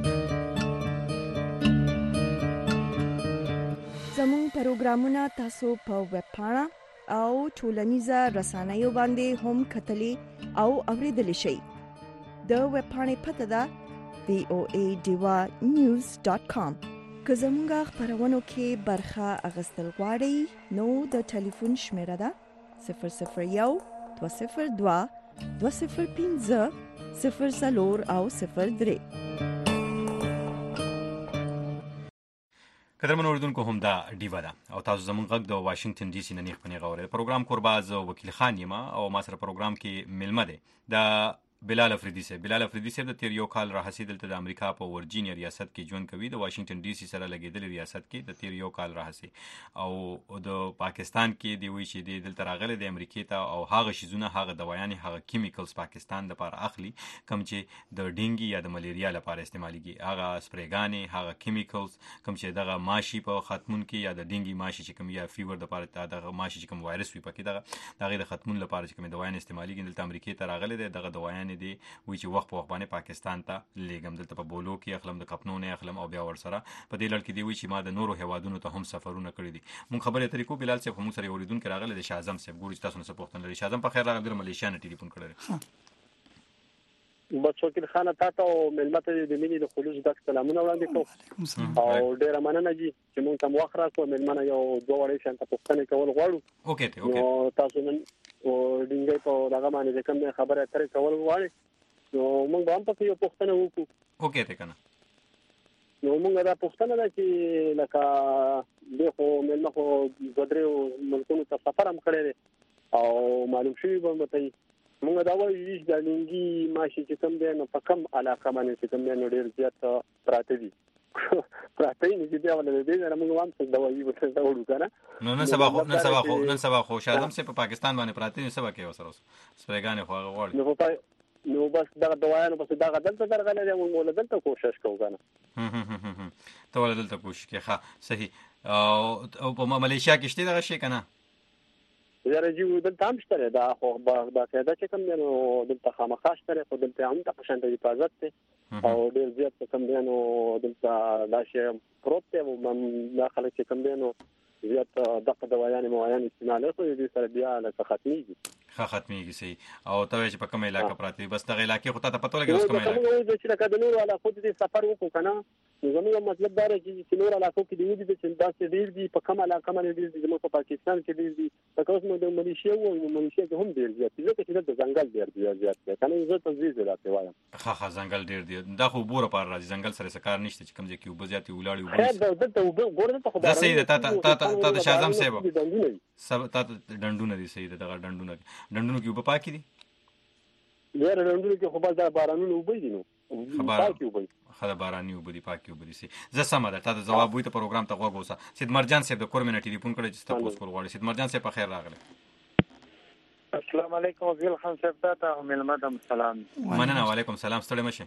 زموږ پروګرامونه تاسو په ویب پاڼه او ټولنیزه رسنیو باندې هم کتلی او اوریدلی شئ د ویب پاڼې پته ده وی او ای دیوا نیوز ډاٹ کام که زموږ خبرونو کې برخه اخیستل غواړئ نو د ټلیفون شمیره ده صفر صفر یو دوه صفر دوه دوه صفر پنځه صفر څلور او صفر درې قدرمن اوردونکو هم دا ډیوا ده او تاسو زمونږ غږ د واشنگټن ډي سي نه نیخ پنې غوړې پروګرام قرباز وکیل خان یم او ما سره پروګرام کې ملمه ده د بلال افریدی صاحب بلال افریدی صاحب د تیر یو کال راهسي دلته د امریکا په ورجینیا ریاست کې ژوند کوي د واشنگټن ډي سي سره لګیدل ریاست کې د تیر یو کال راهسي او د پاکستان کې دی وی چې د دلته راغله د امریکا ته او هغه شیزونه هغه دوايان هغه کیمیکلز پاکستان د لپاره اخلي کم چې د ډینګي یا د ملیریا لپاره استعماليږي هغه سپریګانی هغه کیمیکلز کم چې دغه ماشي په ختمون کې یا د ډینګي ماشي چې کوم یا فیور د لپاره دغه ماشي چې کوم وایرس وي پکې دغه دغه د ختمون لپاره چې کوم دوايان استعماليږي دلته امریکا ته راغله دغه دوايان دي وی چې وخت په وخت باندې پاکستان ته لېګم دلته په بولو کې اخلم د کپنونه اخلم او بیا ور سره په دې لړ کې دی وی چې ما د نورو هوادونو ته هم سفرونه کړی دي مونږ خبرې اترې کو بلال صاحب هم سره ولیدون کې راغله د شاه اعظم صاحب ګوري تاسو نه سپورتن لري شاه اعظم په خیر راغلی د ملیشیا نه ټلیفون کړی بس وکیل خان تاسو او ملمت د مینې د خلوص د سلامونه وړاندې کوم او ډیر مننه جی چې مونږ تم وخت راکو ملمنه یو دوه وړي شانته پوښتنه کول غواړو اوکې ته اوکې تاسو نن او ډینګي په دغه باندې کوم خبره اترې کول غواړي نو موږ هم په یو پوښتنه وکړو اوکې ته کنه نو موږ دا پوښتنه ده چې لکه دغه ملمه خو غدرو ملکونو ته سفر هم کړی او معلوم شوی به مته موږ دا وایو چې د لنګي ماشي چې کوم دی نو په کم علاقه باندې چې کوم دی نو ډیر زیات پراته دي پراته نه دي بیا ولې دې نه موږ هم څه دا وایو چې دا وړو کنه نو نن سبا خو نن سبا خو نن سبا خو شادم سه په پاکستان باندې پراته نه سبا کې وسره سپریګانې خو غوړ نو په نو بس دغه دوايانو بس دغه دلته درغلې دی موږ دلته کوشش کوو کنه ته ول دلته کوشش کې ښه صحیح او په ملیشیا کې شته دغه شي کنه زه راځي دلته هم شته دا خو با دا څه چې کوم نو دلته خامخا شته خو دلته هم د پښنټ حفاظت ته او ډیر زیات کوم نو دلته دا شی پروت ته دا خلک چې کوم نو زیات دغه دوايان موایان استعمال کوي د سره بیا له ختميږي ښه ختميږي صحیح او ته چې په کومه علاقې پراته بس دغه علاقې خو ته پته لګي اوس کومه علاقې چې لکه د نور علاقو د سفر وکړو کنه زموږ مطلب دا دی چې نور علاقو کې دی چې داسې ډیر دي په کومه علاقه باندې ډیر دي زموږ په پاکستان کې ډیر دي په کوم نو د ملیشیا او ملیشیا کې هم ډیر دي چې چې د ځنګل ډیر دي زیات دي کنه زه تزویز راته وایم ښه ښه ځنګل ډیر دي دا خو بوره پر راځي ځنګل سره سکار نشته چې کوم ځای کې وب زیاتې ولاړی وب خیر دلته وب ګورته خو دا صحیح ده تا تا تا د شازم صاحب سب تا ډندونه دي صحیح ده دغه ډندونه ډندونو کې وب پاکي دي ډیر ډندونو کې خو بس دا بارانونه وب دي نو پاکي وب خله باراني وب دي پاکي وب دي سي زه سم ده تا د جواب وي ته پروګرام ته غوږ وسه سید مرجان صاحب د کورمنټ ټلیفون کړی چې تاسو کول غواړئ سید مرجان صاحب په خیر راغله السلام علیکم وزیر خان صاحب ته ملمدم سلام مننه وعلیکم سلام ستړي مشه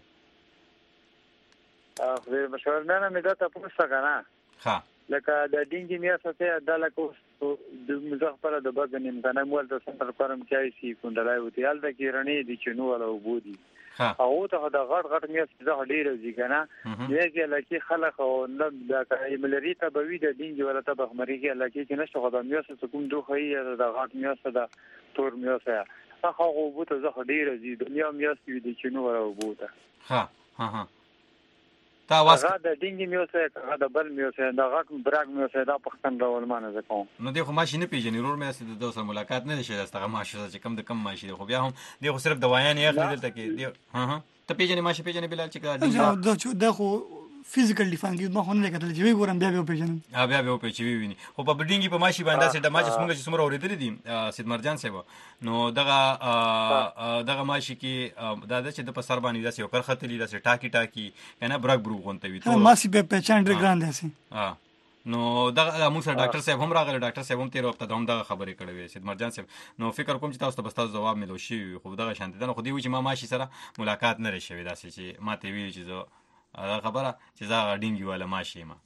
خو مشور نه نه مې دا تاسو کنه ها لکه د دینګي میاسته د لکه د مزخپره د بدن امکانه مول د سنټر پرم کې سي کندلای وتی ال د کیرنې د چنو ولا وبودي او ته د غټ غټ میاسته د ډیر ځګنه یګه لکه خلک او د کایملری ته بوي د دینګي ولا ته بخمريږي لکه چې نشه خدای میاسته کوم دوه هي د غټ میاسته د تور میاسته هغه وبوته زه ډیر زی دنیا میاسته د چنو ولا وبوته ها ها ها تا واس هغه د دینګي میوسه هغه د بل میوسه د غټ براګ میوسه دا پښتن ډول مانه زکوم نو دی خو ماشي نه پیژنې رور مې د دوسر ملاقات نه شي دغه ماشي چې کم د کم ماشي خو بیا هم دی خو صرف دوايان یې اخلي دلته کې دی ها ها ته پیژنې ماشي پیژنې بلال چې دا دا خو فزیکل ډیفانګ ما خو نه کتل چې وی ګورم بیا بیا پیژنم ها بیا بیا پیژنې ویني خو په بډینګي په ماشي باندې سي د ماشي څنګه چې څومره اوریدل دي سید مرجان صاحب نو دغه دغه ماشي کې دا چې د پسر باندې داسې یو کرختلی داسې ټاکی ټاکی کنه برګ برو غونته وي ته ماشي په پہچان ډیګراند داسي ها نو دغه موږ سره ډاکټر صاحب هم راغله ډاکټر صاحب هم تیر وخت ته هم دغه خبرې کړې وې سید مرجان صاحب نو فکر کوم چې تاسو ته بس جواب ملو شي خو دغه شانتي ده خو دی چې ما ماشي سره ملاقات نه لري داسې چې ما ته وی چې زه دا خبره چې زه ډینګي ولا ماشي ما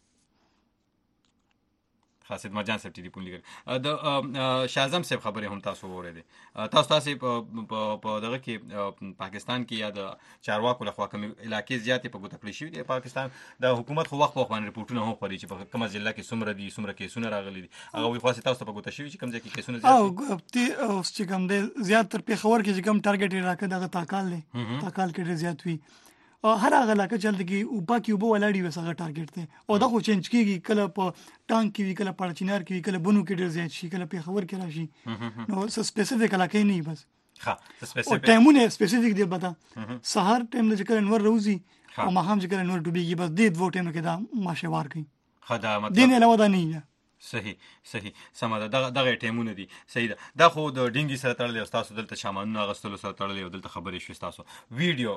خاصید مرجان صاحب ټلیفون لیکل د شازم صاحب خبره هم تاسو وره تاسو تاسو په دغه کې پاکستان کې یا د چارواکو لخوا کوم علاقې زیاتې په ګوته کړی شوی دی پاکستان د حکومت خو وخت وخت باندې رپورټونه هم خوري چې په کومه ضلع کې څومره دي څومره کیسونه راغلي دي هغه وی خاصه تاسو په ګوته شوی چې کوم ځای کې کیسونه زیات او تی اوس چې کوم دی زیات تر په خبر کې چې کوم ټارګټ راکړه دغه تاکال دی تاکال کې زیات وی او هر هغه علاقه چلته کې او پاکي وبو ولاړی وسغه ټارګټ ته او دا خو چینج کیږي کله په ټانک کې کله په چینار کې کله بنو کې ډیر زیات شي کله په خبر کې راشي نو سپیسیفیک علاقه نه بس ها سپیسیفیک او ټایمونه سپیسیفیک دی بتا سحر ټایم د کله نور روزي او ماهم چې کله نور ډوبېږي بس دې دوه ټایم کې دا ماشه وار کوي خدامت دین علاوه دا نه صحیح صحیح سم ده دغه دغه ټیمونه دي صحیح ده دا خو د ډینګي سره تړلې تاسو دلته شامانونه غستلو سره تړلې او دلته خبرې شوي تاسو ویډیو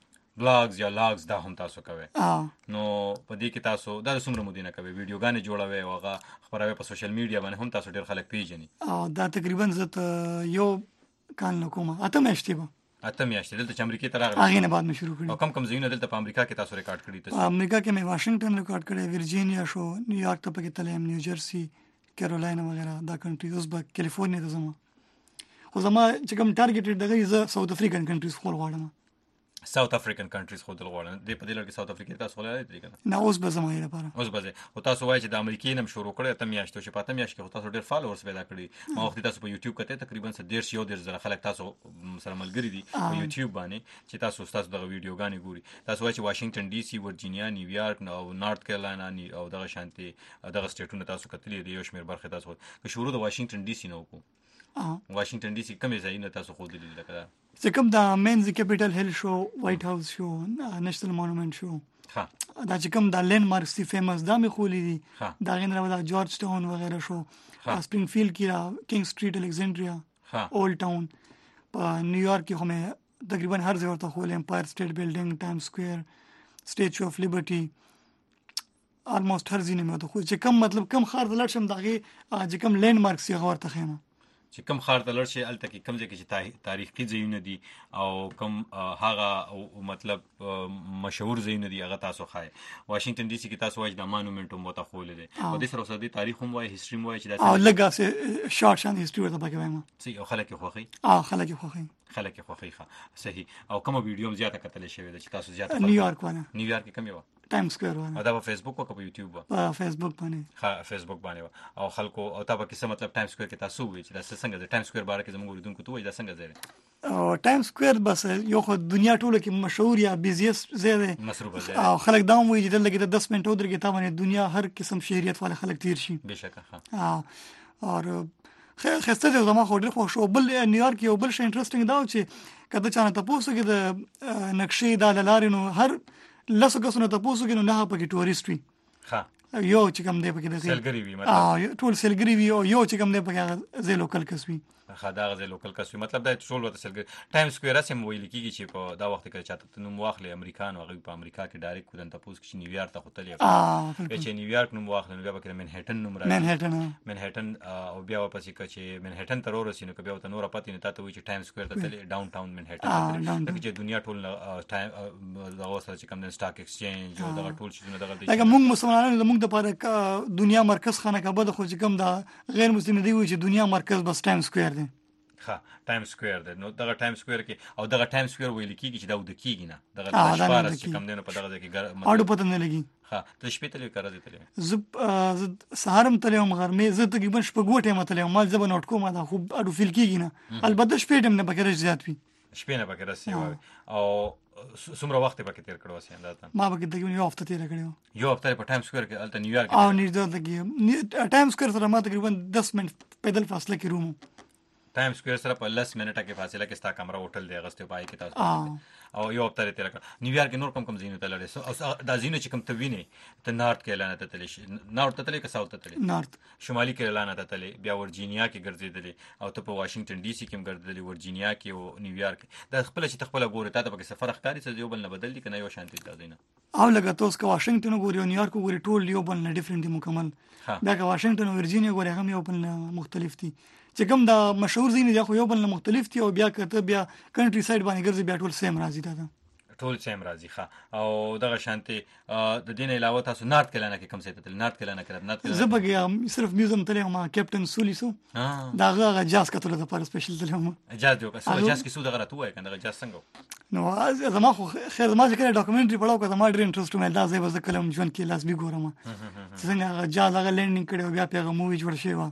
بلاګز یا لاګز دا هم تاسو کوي نو په دې کې تاسو دا څومره مودینه کوي ویډیوګانې جوړوي او هغه خبروي په سوشل میډیا باندې هم تاسو ډیر خلک پیژني او دا تقریبا زه یو کال نو کومه اته میاشتې به اته میاشتې دلته چې امریکا ته راغلی هغه نه بعد مې شروع کړی او کم کم ځایونه دلته په امریکا کې تاسو ریکارډ کړی تاسو امریکا کې مې واشنگټن ریکارډ کړی ورجینیا شو نیویارک ته پکې تلم نیوجرسي کیرولاینه وغیرہ دا کنټریز اوس به کیلیفورنیا ته ځم خو زما چې کوم ټارګټډ دغه زه ساوث افریقن کنټریز خور غواړم ساوث افریقن کنټریز خو دل غواړم د په دې لړ کې ساوث افریقا تاسو خلای دی کنه نه اوس به زمای لپاره اوس به او تاسو وایي چې د امریکای نم شروع کړی ته میاشتو چې پاته میاشت کې تاسو ډیر فالوورز پیدا کړی ما وخت تاسو په یوټیوب کې تقریبا ډیر یو ډیر زره خلک تاسو سره ملګری دي په یوټیوب باندې چې تاسو تاسو دغه ویډیوګانې ګوري تاسو وایي چې واشنگټن ډي سي ورجینیا نیویارک او نارت کیرولاینا او دغه شانتي دغه سټیټونه تاسو کتلې دی یو شمیر برخه تاسو که شروع د واشنگټن ډي سي نو کو واشنگټن ډي سي کومه ځای نه تاسو خو دلی لکه چې کوم د مینز کیپټل هیل شو وایټ هاوس شو نېشنل مونومنت شو ها دا چې کوم د لینډ مارکس دي فیمس دا مې خولې دي دا غین راو د جورج ټاون وغیرہ شو سپرینګ فیلډ کې کینګ سټریټ الکسانډریا اولډ ټاون په نیویارک کې هم تقریبا هر ځای ورته خولې امپایر سټیټ بلډینګ ټایم سکوير سټیچو اف لیبرټي almost هر ځینې مې ته خو چې کوم مطلب کوم خار د لړ شم دغه چې کوم لینډ مارکس یې ورته خېمه چې کم خار ته لړ شي الته کې کم ځای کې چې تاریخي ځایونه دي او کم هغه مطلب مشهور ځایونه دي هغه تاسو خای واشنگټن ډي سي کې تاسو وايي د مانومنت هم وته خول دي او د سره سره تاریخ هم وایي هیستوري هم وایي چې دا او لګا سه شارټ شان هیستوري ورته پکې وایم سي او خلک خوخي اه خلک خوخي خلک خوخي ښه صحیح او کوم ویډیو هم زیاته کتل شوی چې تاسو زیاته نیویارک ونه نیویارک کې کم یو ټایم سکوير ونه او دا په فیسبوک او په یوټیوب په فیسبوک باندې ها فیسبوک باندې او خلکو او تا به څه مطلب ټایم سکوير کې تاسو وی چې دا څنګه ټایم سکوير باره کې زموږ ورودونکو ته وایي دا څنګه ځای او ټایم سکوير بس یو خو دنیا ټوله کې مشهور یا بیزیست ځای مصروف دی او خلک دا وایي چې دلته کې دس منټو درګه تا باندې دنیا هر قسم شهريت والے خلک تیر شي بشکه ها او خسته د زما خو ډېر خو شو بل نیویارک یو بل شي انټرېسټینګ دا چې کله چانه تاسو کې د نقشې د لارې نو هر لاسو کسونه تاسو کې نو نه پکې ټوریست وي ها یو چې کوم دی پکې د سیلګری وي مطلب ټول سیلګری وي او یو چې کوم دی پکې زه لوکل کس وي خدا غزه لوکل کس مطلب دا ټول وته سیلګری ټایم سکوير سم ویل کیږي چې په دا وخت کې چاته نوم واخلې امریکان او په امریکا کې ډایرکټ کودن تاسو کې نیویارک ته خطلې اه چې نیویارک نوم واخلې نو بیا پکې منهټن نوم راځي منهټن منهټن او بیا ورپسې چې منهټن ته ورسې نو بیا ته نور پاتې نه تاسو وی چې ټایم سکوير ته تلې ډاون ټاون منهټن ته چې دنیا ټول ټایم دا وسره چې کوم د سٹاک ایکسچینج او دا ټول شي نو دا لکه موږ مسلمانانو موږ د پاره دنیا مرکز خانه کعبه د خو چې کوم دا غیر مسلمان دی چې دنیا مرکز بس ټایم سکوير دی ها ټایم سکوير دی نو دغه ټایم سکوير کې او دغه ټایم سکوير ویل کیږي چې دا ود کیږي نه دغه شپاره چې کم دی نو په دغه ځای کې اړو پته نه لګي ها ته شپې ته کار دی تلې ز سهارم تلې مغرمه زه تقریبا شپه ګوټه متلې مال زبن اټ کومه دا خو اړو فیل کیږي نه البته شپې دم نه بکرش زیات وي شپې نه بکرش سی او څومره وخت پکې تیر کړو سي اندازه ما پکې تقریبا یو هفته تیر کړو یو هفته په ټایم سکوير کې الته نیویارک او نیویارک کې ټایم سکوير سره ما تقریبا دس منټ پیدل فاصله کې روم ټایم سکوير سره په لس منټه کې فاصله کې ستا کمره هوټل دی غسته پای کې تاسو او یو هفته تیر کړ نیویارک نور کم کم زینو ته لړې او دا زینو چې کم ته ویني ته نارت کیرلانا ته تللی شي نارت ته تللی که ساوث ته تللی نارت شمالي کیرلانا ته تللی بیا ورجینیا کې ګرځېدلې او ته په واشنگټن ډي سي کې هم ګرځېدلې ورجینیا کې او نیویارک دا خپل چې خپل ګوره ته په سفر ښکاری څه یو بل نه بدل دي کنه یو شانتي دا دینه او لکه تاسو که واشنگټن ګوري او نیویارک ګوري ټول یو بل نه ډیفرنٹ دي مکمل بیا که واشنگټن او ورجینیا ګوري هم یو بل نه مختلف دي چې کوم دا مشهور ځای نه خو یو بل نه مختلف دي او بیا کته بیا کنټری سایډ باندې ګرځي بیا ټول سیم راځي دا ټول سیم راځي ښه او دغه شانتي د دین علاوه تاسو نارت کیرلانا کې کوم څه ته نارت کیرلانا کې نارت کیرلانا زه بګم صرف میوزیم ته ما کیپټن سولیسو دا هغه جاز کتل د پر سپیشل ته ما جاز دیو که سو جاز کې سو دغه راته وای کنه جاز څنګه نو زما خو خیر ما چې کله ډاکومنټري پړاو کړم ما ډېر انټرېست مې دا زه به کلم ژوند کې لاس به ګورم څنګه جاز هغه لینډینګ کړو بیا پیغام مووی جوړ شي وا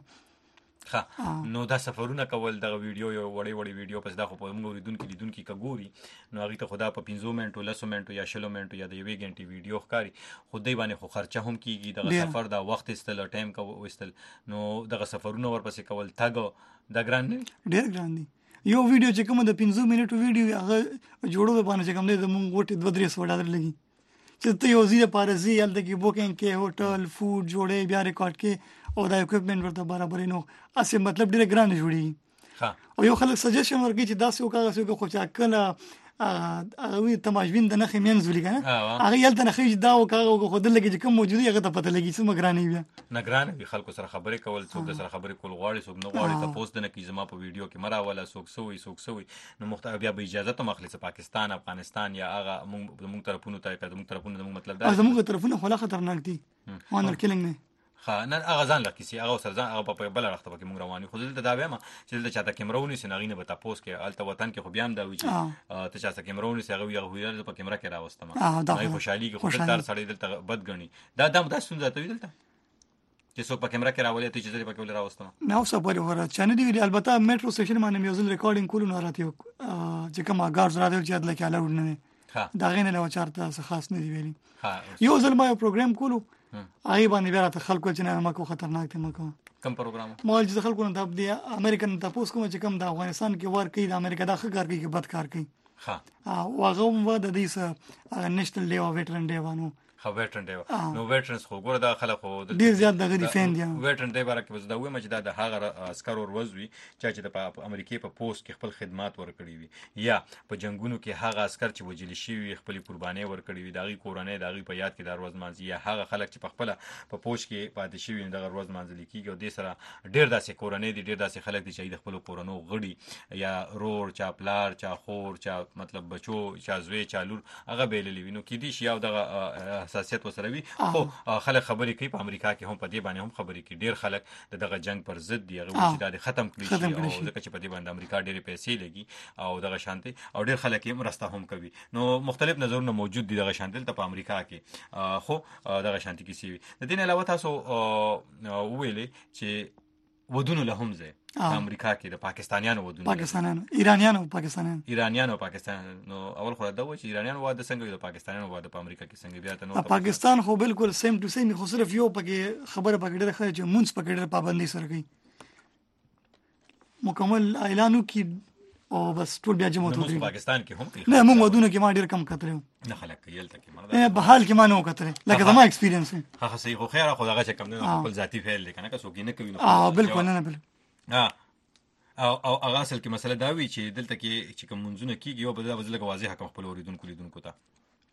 ها نو دا سفرونه کول دغه ویډیو یو وړي وړي ویډیو پس دا خو په موږ ریدون کې لیدون کې کګوري نو هغه ته خدا په پنځو منټو لسو منټو یا شلو منټو یا د یوې غنټې ویډیو ښکاری خو دای باندې خو خرچه هم کیږي دغه سفر دا وخت استل ټایم کو وستل نو دغه سفرونه ورپسې کول تاګو دا ګران نه ډېر ګران دي یو ویډیو چې کوم د پنځو منټو ویډیو هغه جوړو باندې چې کوم د مونږ وټ دوه درې سو ډالر لګي چې ته یو ځای پاره زی ال دغه بوکینګ کې هوټل فود جوړې بیا ریکارډ کې او دا اکوپمنٹ ورته برابرې نو اسې مطلب ډېر ګران جوړي ها او یو خلک سجیشن ورکړي چې دا څه وکړه څه وکړه خو چې کله هغه تماشبین د نخې مینځ ولي کنه هغه یلته نخې دا وکړه خو دلته چې کوم موجودي هغه ته پته لګي چې مګرانی بیا نګران به خلکو سره خبرې کول څوک سره خبرې کول غواړي څوک نه غواړي ته پوسټ نه کی زما په ویډیو کې مرا ولا څوک سوې څوک سوې نو مختلف بیا به اجازه ته مخلص پاکستان افغانستان یا هغه موږ موږ طرفونو ته کوم طرفونو مطلب دا زموږ طرفونو خلا خطرناک دي اونر کیلینګ نه ها نه هغه ځان لکه سي هغه سر ځان هغه په بل وخت کې موږ رواني خو دلته دا وایم چې دلته چاته کیمرونی سنغینه به تاسو کې الته وطن کې خو بیا هم دا وی چې ته چاته کیمرونی سره هغه هویل په کیمرا کې راوستم دا خوشحالي کې خو تر سړی دلته بد غني دا دم دا ستونزه ته دلته چې څوک په کیمرا کې راولې ته چې زری په کې راوستم نو څه پورې ورته چانه دی البته میټرو سټیشن باندې میوزل ریکارډینګ کولو نه راته چې کومه ګارز راځي چې دلته کې الاود نه دا غینه له چارته څه خاص نه دی ویلي یو ځل ما یو پروګرام کولو آی باندې بیا ته خلکو چې نه مکو خطرناک دی مکو کم پروګرام مال چې خلکو نه د امریکن تاسو کوم چې کم د افغانستان کې ور کوي د امریکا د خګار کې بد کار کوي ها او هغه و د دې سره نېشنل ډے او ویټرن ډے وانه خو ویټرن ډے نو ویټرنز خو ګوره دا خلک خو ډیر زیات دغه دی فین دي ویټرن ډے باره کې بس دا وایم چې دا د هغه عسکر ور وزوي چې د امریکای په پوسټ کې خپل خدمات ورکړي وي یا په جنگونو کې هغه عسکر چې وجل شي وي خپل قرباني ورکړي وي دغه کورنۍ دغه په یاد کې د ورځ مانځي یا هغه خلک چې په خپل په پوسټ کې پاتې شي وي دغه ورځ مانځل کیږي او د سره ډیر داسې کورنۍ دي ډیر داسې خلک دي چې د خپل کورونو غړي یا رور چا پلار چا خور چا مطلب بچو چا زوی چا لور هغه بیللی وي نو کې دي شي او دغه حساسیت وسره وي خو خلک خبرې کوي په امریکا کې هم په دې باندې هم خبرې کوي ډیر خلک دغه جنگ پر ضد دي هغه چې دا ختم کړي شي او ځکه چې په دې باندې امریکا ډېرې پیسې لګي او دغه شانتي او ډیر خلک یې مرسته هم کوي نو مختلف نظرونه موجود دي دغه شانتي ته په امریکا کې خو دغه شانتي کې سی وي د دې علاوه تاسو ویلې چې ودونو له هم ځای په امریکا کې د پاکستانیانو ودونه پاکستانیانو ایرانیانو پاکستانیانو ایرانیانو پاکستان نو اول خو دا و چې ایرانیانو واده څنګه د پاکستانیانو واده په امریکا کې څنګه بیا ته نو پاکستان خو بالکل سیم ټو سیم خو صرف یو پکې خبره پکې ډېر ښه چې مونږ پکې ډېر پابندي سره کوي مکمل اعلانو کې او بس ټول بیا جمع ته په پاکستان کې هم کوي نه موږ ودونه کې ما ډېر کم کتلو نه خلک کوي تل کې مردا په حال کې ما نه وکتل لکه زما ایکسپیرینس ها ها صحیح خو خیر خو دغه چې کم نه خپل ذاتی فعل دی کنه که څوک نه کوي اه بالکل نه بالکل ها او او هغه اصل کې مسله دا وی چې دلته کې چې کوم منځونه کیږي او بدله بدله واضح حق خپل اوریدونکو لیدونکو ته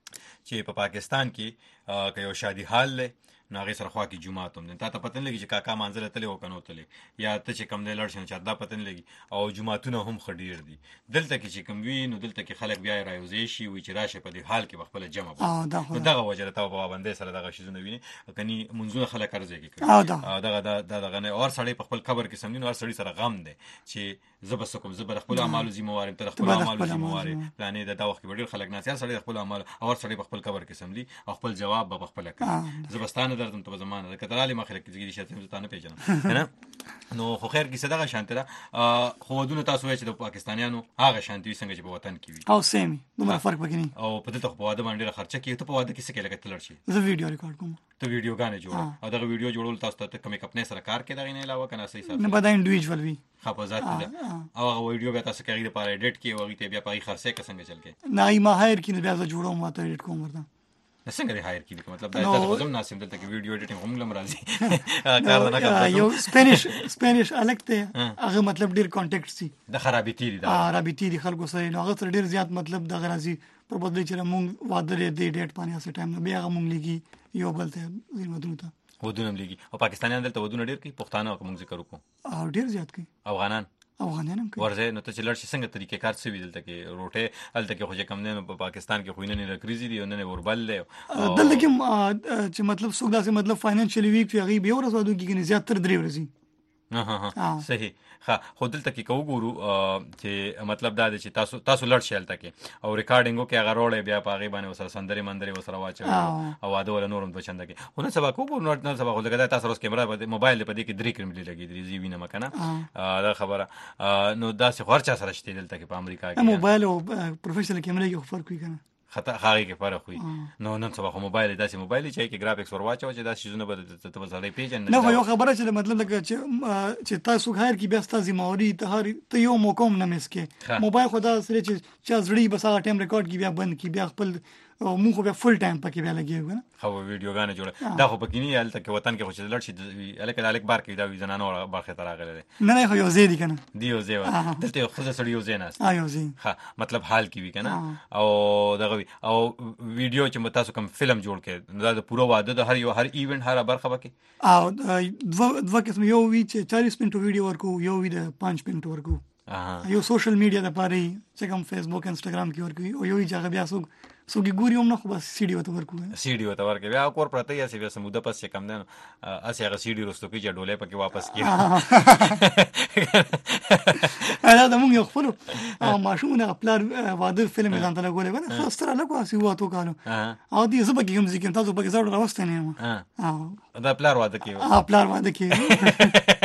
چې په پاکستان کې که یو شادي حال له نو هغه سره خوا کې جمعه هم نه تا ته پته نه لګي چې کاکا مانځله تلې او کنو تلې یا ته چې کم نه لړ شنه چې دا پته نه لګي او جمعهونه هم خډیر دي دلته کې چې کم وی نو دلته کې خلک بیا راوځي شي وي چې راشه په دې حال کې خپل جمع نو دغه وجه ته په باندې سره دغه شیزونه ویني کني منځونه خلک ارزه کې کوي دغه دغه نه اور سړی په خپل قبر کې سمجنو اور سړی سره غم دی چې زب سکم زبر خپل اعمال ذمہوار تر خپل اعمال ذمہوار پلانې د دا وخت ډیر خلک نه سیاسي سړی خپل اعمال اور سړی په خپل قبر کې سملی او خپل جواب په خپل کوي زبستانه درته په زمانه کتراله مخلک چې دي شته ته نه پیژنم نه نو خو خیر کې صدقه شانتره خو ودونه تاسو چې د پاکستانیانو هغه شانتي څنګه چې په وطن کې وي او سیم دومره فرق پکې نه او په دې ته په واده باندې خرچه کې ته په واده کې څه کې لګت لړ شي زه ویډیو ریکارډ کوم ته ویډیو غانې جوړ او دا ویډیو جوړول تاسو ته کومې خپل سره کار کې دا نه علاوه کنه صحیح نه بدا انډیویډوال وی خپازات ده او هغه ویډیو به تاسو کې لپاره ایډیټ کې او ته بیا په خرڅه کې څنګه چل کې نه ما هایر کې بیا جوړوم ما ته ایډیټ کوم ورته څنګه دی هایر کیږي مطلب دا تاسو زم ناسم دلته کې ویډیو ایډیټینګ هم لم راځي کار نه کوي یو سپینیش سپینیش الګته هغه مطلب ډیر کانټیکټ سي د خرابېتی دي دا خرابېتی دي خلکو سره نو هغه ډیر زیات مطلب د غرازي پر بدلی چې مونږ واده دې ډیټ پانی اسه ټایم نه بیا هغه مونږ لګي یو بل ته زمودونه ته ودونه لګي او پاکستانیان دلته ودونه ډیر کوي پښتانه کوم ذکر وکړو او ډیر زیات کوي افغانان افغانان هم کوي ورځه نو ته چې لړ شي څنګه طریقې کار څه وی دلته کې روټه هلته کې خو چې کم نه په پاکستان کې خو نه لکریزي دي نه وربل دلته کې چې مطلب څوک داسې مطلب فاینانشلی ویک وي هغه به ورسو دوی کې زیات تر درې ورځي ها ها صحیح ها خو دلته کې کو ګورو چې مطلب دا دی چې تاسو تاسو لړ شي هلته کې او ریکارډینګو کې هغه روړې بیا پاغي باندې وسره سندري مندري وسره واچو او واده ول نورم بچنده کې خو نه سبا کو ګورو نو سبا خو لګا تاسو روز کیمرا په موبایل په دې کې درې کرملي لګي درې زی وینه مکنه دا خبره نو دا څه خرچه سره شته دلته کې په امریکا کې موبایل او پروفیشنل کیمرا کې فرق کوي کنه خطا خاري کې فرق وي نو نن سبا خو موبایل داسې موبایل چې کې ګرافیکس ور واچو چې دا شیزونه به ته وسلې پیژن نه یو خبره چې مطلب لکه چې چې تاسو خیر کې بیا ستاسو موري ته هر ته یو موقوم نه مسکه موبایل خدا سره چې چې زړی بس هغه ټایم ریکارډ کی بیا بند کی بیا خپل مو خو بیا فل ټایم پکې بیا لګیږي نه خو ویډیو غانې جوړه دا خو پکې نه الته کې وطن کې خو چې لړ شي الکه الک بار کې دا وی زنانه اور برخه تر راغله نه نه خو یو زی دي کنه دی یو زی دلته خو سره یو زی نه ا یو زی ها مطلب حال کې وی کنه او دغه او ویډیو چې تاسو کوم فلم جوړ کې دا د پوره واده د هر یو هر ایونت هر برخه وکي او دو دو قسم یو وی چې چالیس منټو ویډیو ورکو یو وی د پنځه منټو ورکو یو سوشل میډیا د پاره چې کوم فیسبوک انستګرام کې ورکوي او یو ځای بیا سو سوګي ګوري هم نه خو بس سیډي وته ورکو سیډي وته ورکو بیا کور پرته یا سی بیا سموده پس کم نه اسی هغه سیډي رستو کې جوړولې پکې واپس کیه انا د مونږ خپل او ماشومه خپل واده فلم ځان ته لګولې کنه خاصه له کوه سی وته کانو او دې زبر کې هم ځکه تاسو پکې زړه راوستنه ما ها دا پلار واده کیو ها پلار واده کیو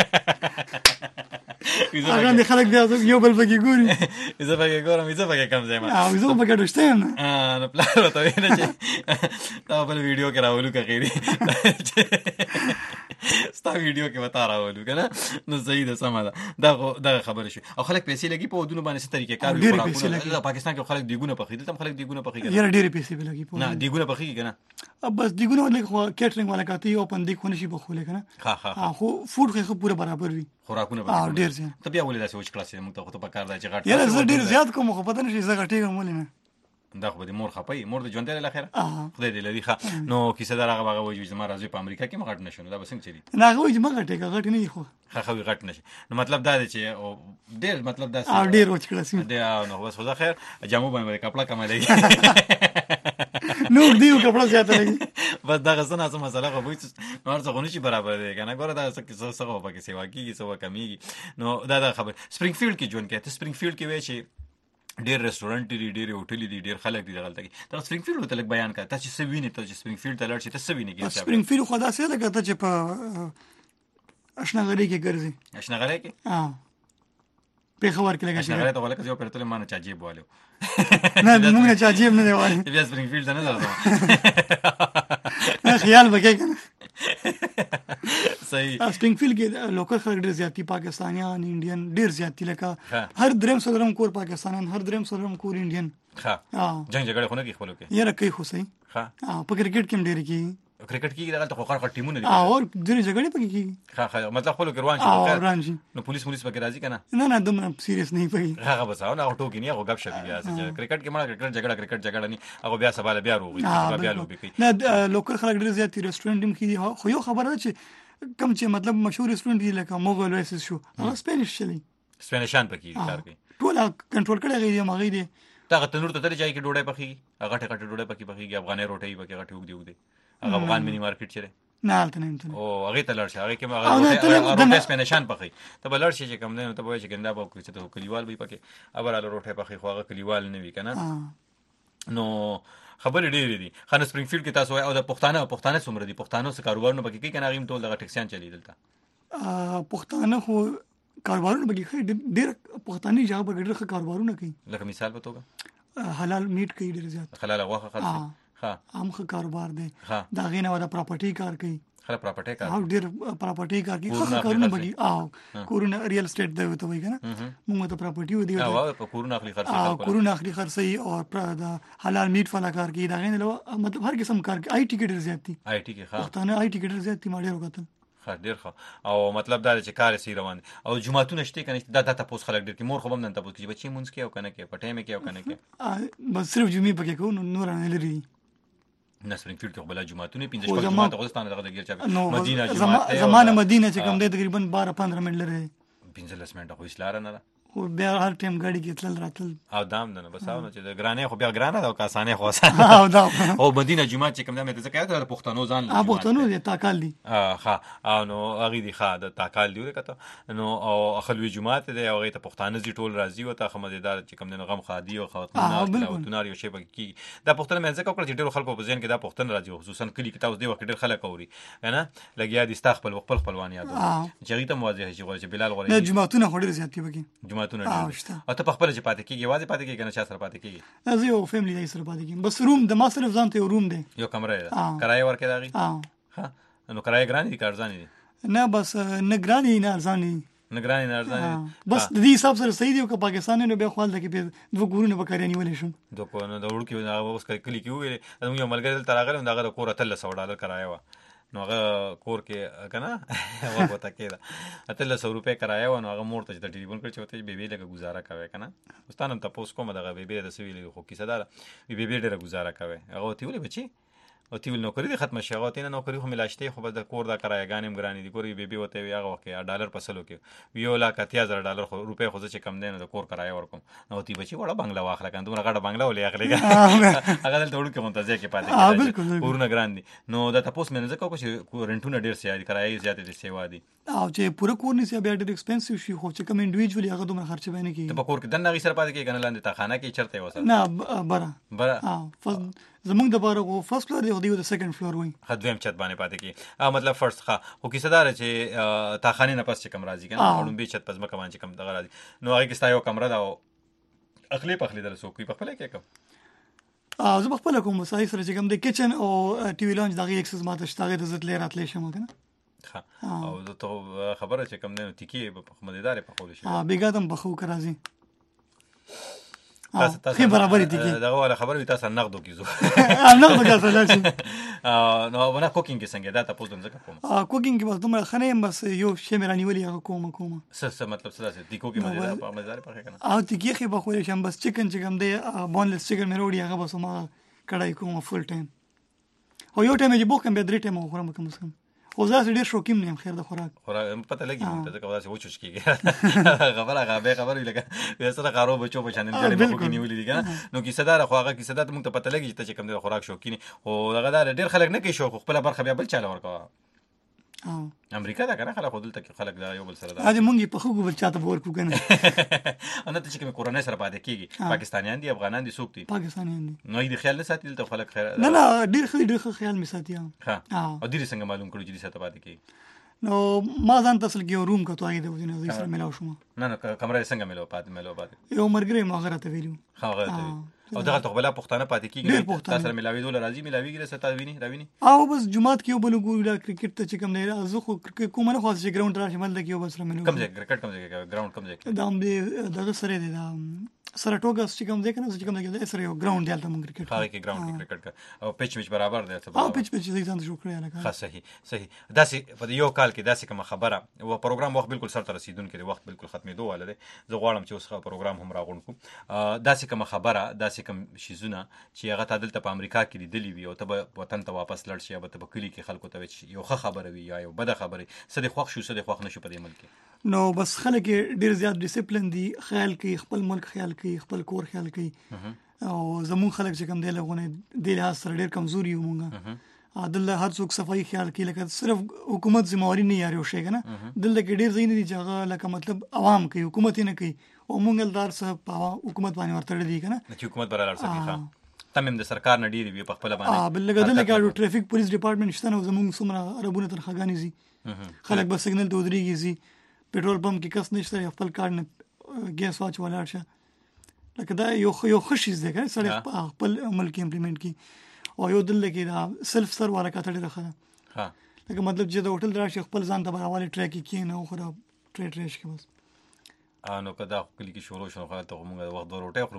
اګه د خلک بیا یو بل پکې ګوري زه پکې ګورم زه پکې کم ځم او زه پکې دوستم اه نو پلان وته نه چې دا بل ویډیو کې راولو کې غیري ستا ویډیو کې وتا راولو کنه نو صحیح ده سم ده دا دا خبره شو او خلک پیسې لګي په ودونو باندې څه طریقې کار وکړي په پاکستان کې خلک دیګونه پخې دي تم خلک دیګونه پخې یاره ډېر پیسې لګي په نه دیګونه پخې کنه بس دیګونه ولې کیټرینګ والا کاته یو پندې خو نشي بخولې کنه ها ها خو فوډ خو پوره برابر وي خوراکونه به ډېر زیات ته بیا ولې داسې وچ کړه موږ ته خو ته په کار دی چې غټ یاره زه ډېر زیات کوم خو پته نشي زه غټېږم ولې نه دا خو د مور خپي مور د ژوند له اخره خدای دې لري ښه نو کیسه دا هغه هغه وایي چې ما راځي په امریکا کې مغټ نشو دا بس څنګه چي نه هغه وایي چې مغټ کې غټ نه خو ښه خو غټ نشي نو مطلب دا دی چې ډېر مطلب دا او ډېر وچ کړه سي دا نو بس خدا خیر جامو باندې کپڑا کمالي نو دیو کپڑا زیات لګي بس دا غسنه سم مسله خو وایي نو څه غونې شي برابر دی کنه ګوره دا څه څه څه په کې سیوا کیږي څه کمیږي نو دا دا خبر سپرینګ فیلډ کې ژوند کوي ته سپرینګ فیلډ کې وایي چې ډېر ریسټورانټ دي ډېر هوټل دي ډېر خلک دي دغلته کې دا سپرینګ فیلډ ته لګ بیان کړه ته چې څه وینې ته چې سپرینګ فیلډ ته لاړ شي ته څه وینې کې سپرینګ فیلډ خو دا څه لګا ته چې په اشنغلي کې ګرځي اشنغلي کې ها په خبر کې لګا اشنغلي ته ولکه یو پرته مان چا جیب والو نه موږ چا جیب نه دی وایي بیا سپرینګ فیلډ ته نه درځم خیال وکړه کنه صحیح سپرینګ فیلډ کې لوکل خلک ډېر زیاتی پاکستانیان انډین ډېر زیاتی لکه هر دریم سلرم کور پاکستانیان هر دریم سلرم کور انډین ها جنگ جګړه خو نه کې خپلو کې یاره کوي خو صحیح ها په کرکټ کې ډېر کې کرکټ کې دغه خو خاص ټیمونه دي او ډېر جګړه پکې کې ها ها مطلب خپلو کې روان شي نو پولیس پولیس پکې راځي کنه نه نه دومره سیریس نه پکې هغه بس او نه ټوکی نه هغه غب شپې بیا کرکټ کې مړه کرکټ جګړه کرکټ جګړه نه هغه بیا سباله بیا روغي بیا لوبي کوي نه لوکل خلک ډېر زیات ریسټورانټ هم کې خو یو خبره ده چې کم چې مطلب مشهور ریسټورانټ دی لکه موغل ویسز شو هغه سپینش چلی سپینشان پکې کار کوي ټول کنټرول کړی دی مغې دی دا تنور ته تل ځای کې ډوډۍ پخې هغه ټکټ ډوډۍ پکې پخې افغاني روټي پکې غټي وګ دی وګ دی هغه افغان مینی مارکیټ چره نه الته نه ته او هغه ته لړ شي هغه کې هغه روټي سپینشان پخې ته بلړ شي چې کم نه ته وایي چې ګنده به کوي ته کلیوال به پکې ابراله روټي پخې خو هغه کلیوال نه وی کنه نو خبر ډېر دي خان سپرینګ فیلډ کې تاسو او د پښتانه پښتانه څومره دي پښتانه څه کاروبارونه پکې کوي کنه غیم ټول دغه ټیکسیان چلی دلته پښتانه خو کاروبارونه پکې ډېر پښتاني ځای په ډېر کاروبارونه کوي لکه مثال په توګه حلال میټ کوي ډېر زیات حلال غوښه خرڅ ها هم خو کاروبار دی دا غینه ودا پراپرټي کار کوي خلا پراپرټي کار او ډېر پراپرټي کار کوي خو کارونه بګي او کورونه ریل اسټیټ دی ته وایي کنه موږ ته پراپرټي ودی او په کورونه اخلي خرڅي او کورونه اخلي خرڅي او دا حلال میټ فلا کار کوي دا غینه مطلب هر قسم کار کوي آی ټی کې ډېر زیات دي آی ټی کې ښه پښتانه آی ټی کې ډېر زیات دي ما ډېر وکتل ښه ډېر ښه او مطلب دا چې کار سي روان او جمعهتون شته کنه دا د تاسو خلک ډېر کې مور خو هم نه تاسو کې بچي مونږ کې او کنه کې پټه مې کې او کنه کې بس صرف جمعې پکې کو نور نه لري نه سپرینګ فیلډ کې بل جمعهتون پنځه شپږ جمعه غوستانه دغه د ګیر چا مدینه جمعه زمانه مدینه چې کوم دی تقریبا بارہ پندرہ منټ لري پنځه لس منټه خو اسلاره نه ده خو بیا هر ټیم ګاډي کې تل راتل او دام نه بس او چې د ګرانې خو بیا ګرانه ده او کاسانه خو اسانه او دا او مدینه جمعه چې کوم ده مې ته ځکه د پښتنو ځان له پښتنو دي تاکال دي ها او نو هغه دي ښه د تاکال دی ورکته نو او خلوی جمعه ته او هغه ته پښتانه زی ټول راضي وته خمددار چې کوم ده غم خادي او خواتونه او تنار یو شی بګي دا پښتنه مې ځکه کړ چې ډېر خلکو په ځین کې دا پښتنه راځي خصوصا کلی کې تاسو دی وخت ډېر خلک اوري کنه لګیا دي استخپل خپل خپلوان یادو چې هغه ته مواجه شي چې بلال غوړي نه جمعهتونه خوري زیاتې بګي جمعهتونه او ته په خپل چې پاتې کیږي واځي پاتې کیږي کنه چا سره پاتې کیږي زه یو فیملی دای سره پاتې کیږم بس روم د ما صرف ځان ته یو روم دی یو کمره ده کرایه ورکې داغي ها نو کرایه ګران دي کارځان دي نه بس نه ګران دي نه ارزان دي نه ګران نه ارزان بس د دې حساب سره صحیح دی او پاکستان نه به خپل د کې دوه ګورونه بکاري نیولې شو دوه کو نه د وړو کې اوس کلی کې وې یو ملګری تل راغلی دغه کور اتل سو ډالر کرایه و نو هغه کور کې کنه هغه وته کېده اتل سو روپے کرایه و نو هغه مور ته د ټلیفون کړ چې وته بیبي لګه گزاره کوي کنه واستانم تاسو کوم دغه بیبي د سویل خو کیسه دار بیبي ډېر گزاره کوي هغه تی ولې بچي او تی ول نوکری دي ختم شي هغه تینه نوکری خو ملاشته خو د کور د کرایه غانم ګرانی دي کورې بیبي وته هغه وخت ډالر پسلو کې یو لاک اتیا هزار ډالر خو روپے خو چې کم دین د کور کرایه ورکوم نو تی بچي وړه بنگلا واخله کنه دومره غړه بنگلا ولې اخليګا هغه دلته وړو کې منتظر کې پاتې کیږي پورونه ګران دي نو دا تاسو مې نه ځکه چې رنټونه ډیر سي دي کرایه زیات دي سیوا دي او چې پوره کور نسی بیا ډیر ایکسپنسیو شي خو چې کوم انډیویډوالي هغه دومره خرچ باندې کیږي ته په کور کې دنه غي سره پاتې کې کنه لاندې تا خانه کې چرته وسه نه برا برا اه زمونږ د بار غو فرست فلور دی او د سیکنډ فلور وای خدویم چت باندې پاتې کی مطلب فرست ښه خو کیسه دار چې تا خانه نه پس چې کم راځي کنه اړم به چت پس مکه باندې کم دغه راځي نو هغه کې ستا یو کمره دا اخلي په خلی در سو کوي په خپل کې کوم ا زه په خپل کوم مسای سره چې کوم د کچن او ټي وی لانچ دغه اکسس ماته شته د زت لري راتلې شم کنه او ته خبره چې کوم نه تکی په مدیدار په خول شي ها بیګادم بخو کرازي تاسو تاسو برابر دي دا ولا خبره وي تاسو نقدو کیزو نقدو کیسه لاشي نو ونه کوکینګ څنګه دا تاسو دم ځکه کوم ا کوکینګ بس دومره خنه بس یو شی مې رانیولې هغه کوم کوم څه څه مطلب څه ده دی کوکینګ مزه په مزه په کنه او تکی خې بخو شم بس چکن چې کوم دی بونلس چکن مې وروړي هغه بس ما کړای کوم فول ټایم او یو ټایم چې بوکم به درې ټایم خورم کوم څه خو زه ډېر شوقیم نه یم خیر د خوراک خوراک پته لګي مونږ ته ځکه واسه وچوش کیږي خبره غابه خبره لګه به سره غارو بچو په چانل جوړې مخ کې نیولې دي کنه نو کیسه دار خو هغه کیسه دار مونږ ته پته لګي چې کوم د خوراک شوقین او هغه دار ډېر خلک نه کوي شوق خپل برخه بیا بل چاله ورکوا امریکا دا کنه خلک خودل تک خلک دا یو بل سره دا اځ مونږ په خو بل چاته ورکو کنه انا ته چې کوم کورونه سره پاتې کیږي پاکستانیان دي افغانان دي سوق دي پاکستانیان دي نو دې خیال نه ساتي ته خلک خیر نه نه ډېر خلک ډېر خیال می ساتي ها او دې څنګه معلوم کړو چې دې سره پاتې کیږي نو ما ځان تاسو کې روم کته اې د وژنې د سره ملاو شوم نه نه کمره څنګه ملاو پاتې ملاو پاتې یو مرګري ما غره ته ویلو ها غره ته او دغه تخبلا پښتانه پاتې کیږي تاسو سره ملاوي دول راځي ملاويږي ستا ویني راویني او بس جمعات کې بل ګورا کرکټ ته چې کوم نه زه خو کوم نه خاص چې ګراوند راشي مل کې بس رمنو کوم ځای کرکټ کوم ځای ګراوند کوم ځای دا هم دغه سره دی دا سره ټوګه چې کوم ځای کنه چې کوم ځای سره یو ګراوند دی تل موږ کرکټ هغه کې ګراوند کې کرکټ او پچ پچ برابر دی او پچ پچ دې ځان شو کړی لکه ها صحیح صحیح داسې په یو کال کې داسې کوم خبره او پروګرام وخت بالکل سره رسیدون کې وخت بالکل ختمېدو ولله زه غواړم چې اوس پروګرام هم راغون کوم داسې کوم خبره داسې کوم شیزونه چې هغه تعدل ته په امریکا کې لیدلې وي او ته وطن ته واپس لړ شي او ته په کلی کې خلکو ته یو ښه خبره وي یا یو بده خبره څه د خوښ شو څه د خوښ نشو په دې ملک نو بس خلک ډیر زیات ډیسپلین دي خیال کوي خپل ملک خیال کوي خپل کور خیال کوي او زمون خلک چې کوم دی لغونه د لحاظ سره ډیر کمزوري ومونږه عدالت هر څوک صفائی خیال کوي لکه صرف حکومت ذمہواری نه یاري شي کنه دلته کې ډیر ځین دي چې هغه لکه مطلب عوام کوي حکومت نه کوي او مونږ دلدار صاحب په حکومت باندې ورته دي کنه چې حکومت برابر سکی ښه تمم د سرکار نه ډیر وي په خپل باندې اه بل لګا دلته کې ټریفیک پولیس ډپارټمنټ شته نو زموږ څومره عربونه تنخواګانی زی خلک بس سیګنل ته ودرېږي زی پېټرول پمپ کې کس نشته خپل کارت نه ګیس واچ ولاړ شه لکه دا یو یو خوشی زده کنه سره خپل عمل کې امپلیمنٹ کی او یو دل کې دا سلف سر والا کاته ډیره ښه ها لکه مطلب چې د هوټل راشي خپل ځان ته براواله ټریک کې نه خو دا ټریټ ریش کې بس انو کدا کلی کې شروع شو خو ته موږ وخت د روټي خو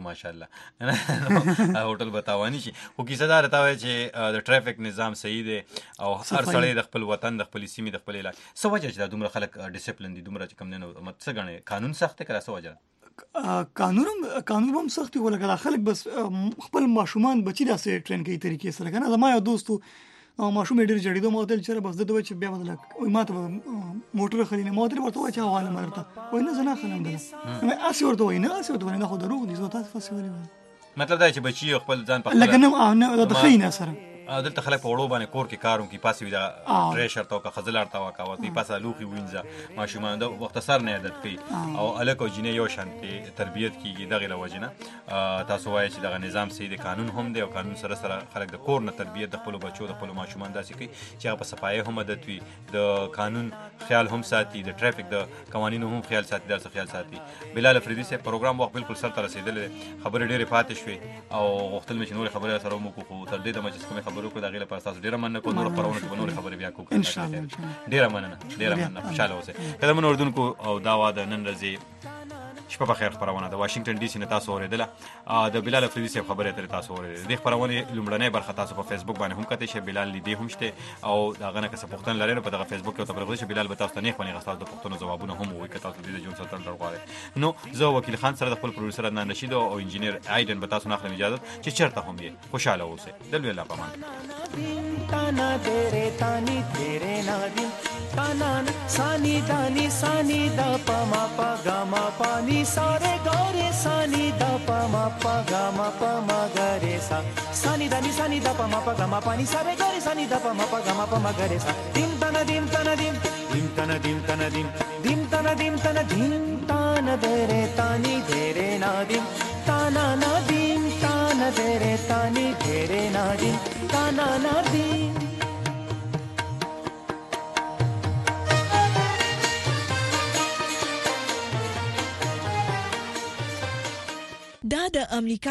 ماشاءالله هوټل بتاوانی شي خو کیسه دار ته چې د ټریفیک نظام صحیح دی او هر سړی د خپل وطن د خپل سیمې د خپل علاقې سو وجه چې دومره خلک ډیسپلین دي دومره چې کم نه مت څه غني قانون سخت کړه سو وجه قانون قانون هم سخت ولا کړه خلک بس خپل ماشومان بچی داسې ټرین کوي طریقې سره کنه زما یو دوستو او ماشوم ډېر جړېدو ما ته چیرې بس د دوی چې بیا بدل وي ما ته موټر خلینه ما ته ورته واچا حواله مرته وای نه زنه خلم ده مې اسی ورته وای نه اسی ورته نه خو دروغ دي زه تاسو فاصله ویل مطلب دا چې بچي خپل ځان په لکه نه نه د خینه سره دلته خلک په وړو باندې کور کې کارون کې پاسې دا پریشر تا او خزلار تا وکا او تی پاسه لوخي وینځه ماشومان د مختصر نه عادت کوي او الکو جنې یو شانتي تربيت کیږي دغه لوجنه تاسو وایي چې دغه نظام سي د قانون هم دی او قانون سره سره خلک د کور نه تربيت د خپل بچو د خپل ماشومان داسې کوي چې هغه په صفایي هم عادت وي د قانون خیال هم ساتي د ټریفیک د قوانینو هم خیال ساتي د خیال ساتي بلال افریدي سه پروګرام وخت بالکل سره رسیدل خبره ډېره پاتې شوې او وختل مې نور خبره سره مو کو تر دې د مجلس کومه خبرو کو دغه لپاره تاسو ډیره مننه کوم نور خبرونه په نور خبرې بیا کوم ان شاء الله ډیره مننه ډیره مننه خوشاله اوسئ کله من اردوونکو او دا واده نن ورځې شپه په خیر خبرونه د واشنگټن ډي سي نه تاسو اوریدله د بلال افریدي صاحب خبره تر تاسو اوریدله د خبرونه لومړنۍ برخه تاسو په فیسبوک باندې هم کته شي بلال لیدي هم شته او دا غنه که څه پښتون لري په دغه فیسبوک کې تبرغه شي بلال به تاسو ته نه خوني غستاو د پښتون جوابونه هم وي که تاسو د جون سره درغواړي نو زه وکیل خان سره د خپل پروډوسر عدنان رشید او انجینیر ایدن به تاسو نه خلم اجازه چې چرته هم یې خوشاله اوسئ دل ویلا پامان تانا تیرے تانی تیرے نادم تانا سانی دانی سانی دا پما پا گاما پانی سارے گورے سانی دا پما پا گاما پما گرے سا سانی دانی سانی دا پما پا گاما پانی سارے گورے سانی دا پما پا گاما پما گرے سا دیم تنا دیم تنا دیم دیم تنا دیم تنا دیم دیم تنا دیم تنا دیم تانا تیرے تانی تیرے نادم تانا نادم تانا تیرے تانی تیرے نادم تانا نادم دا د امریکا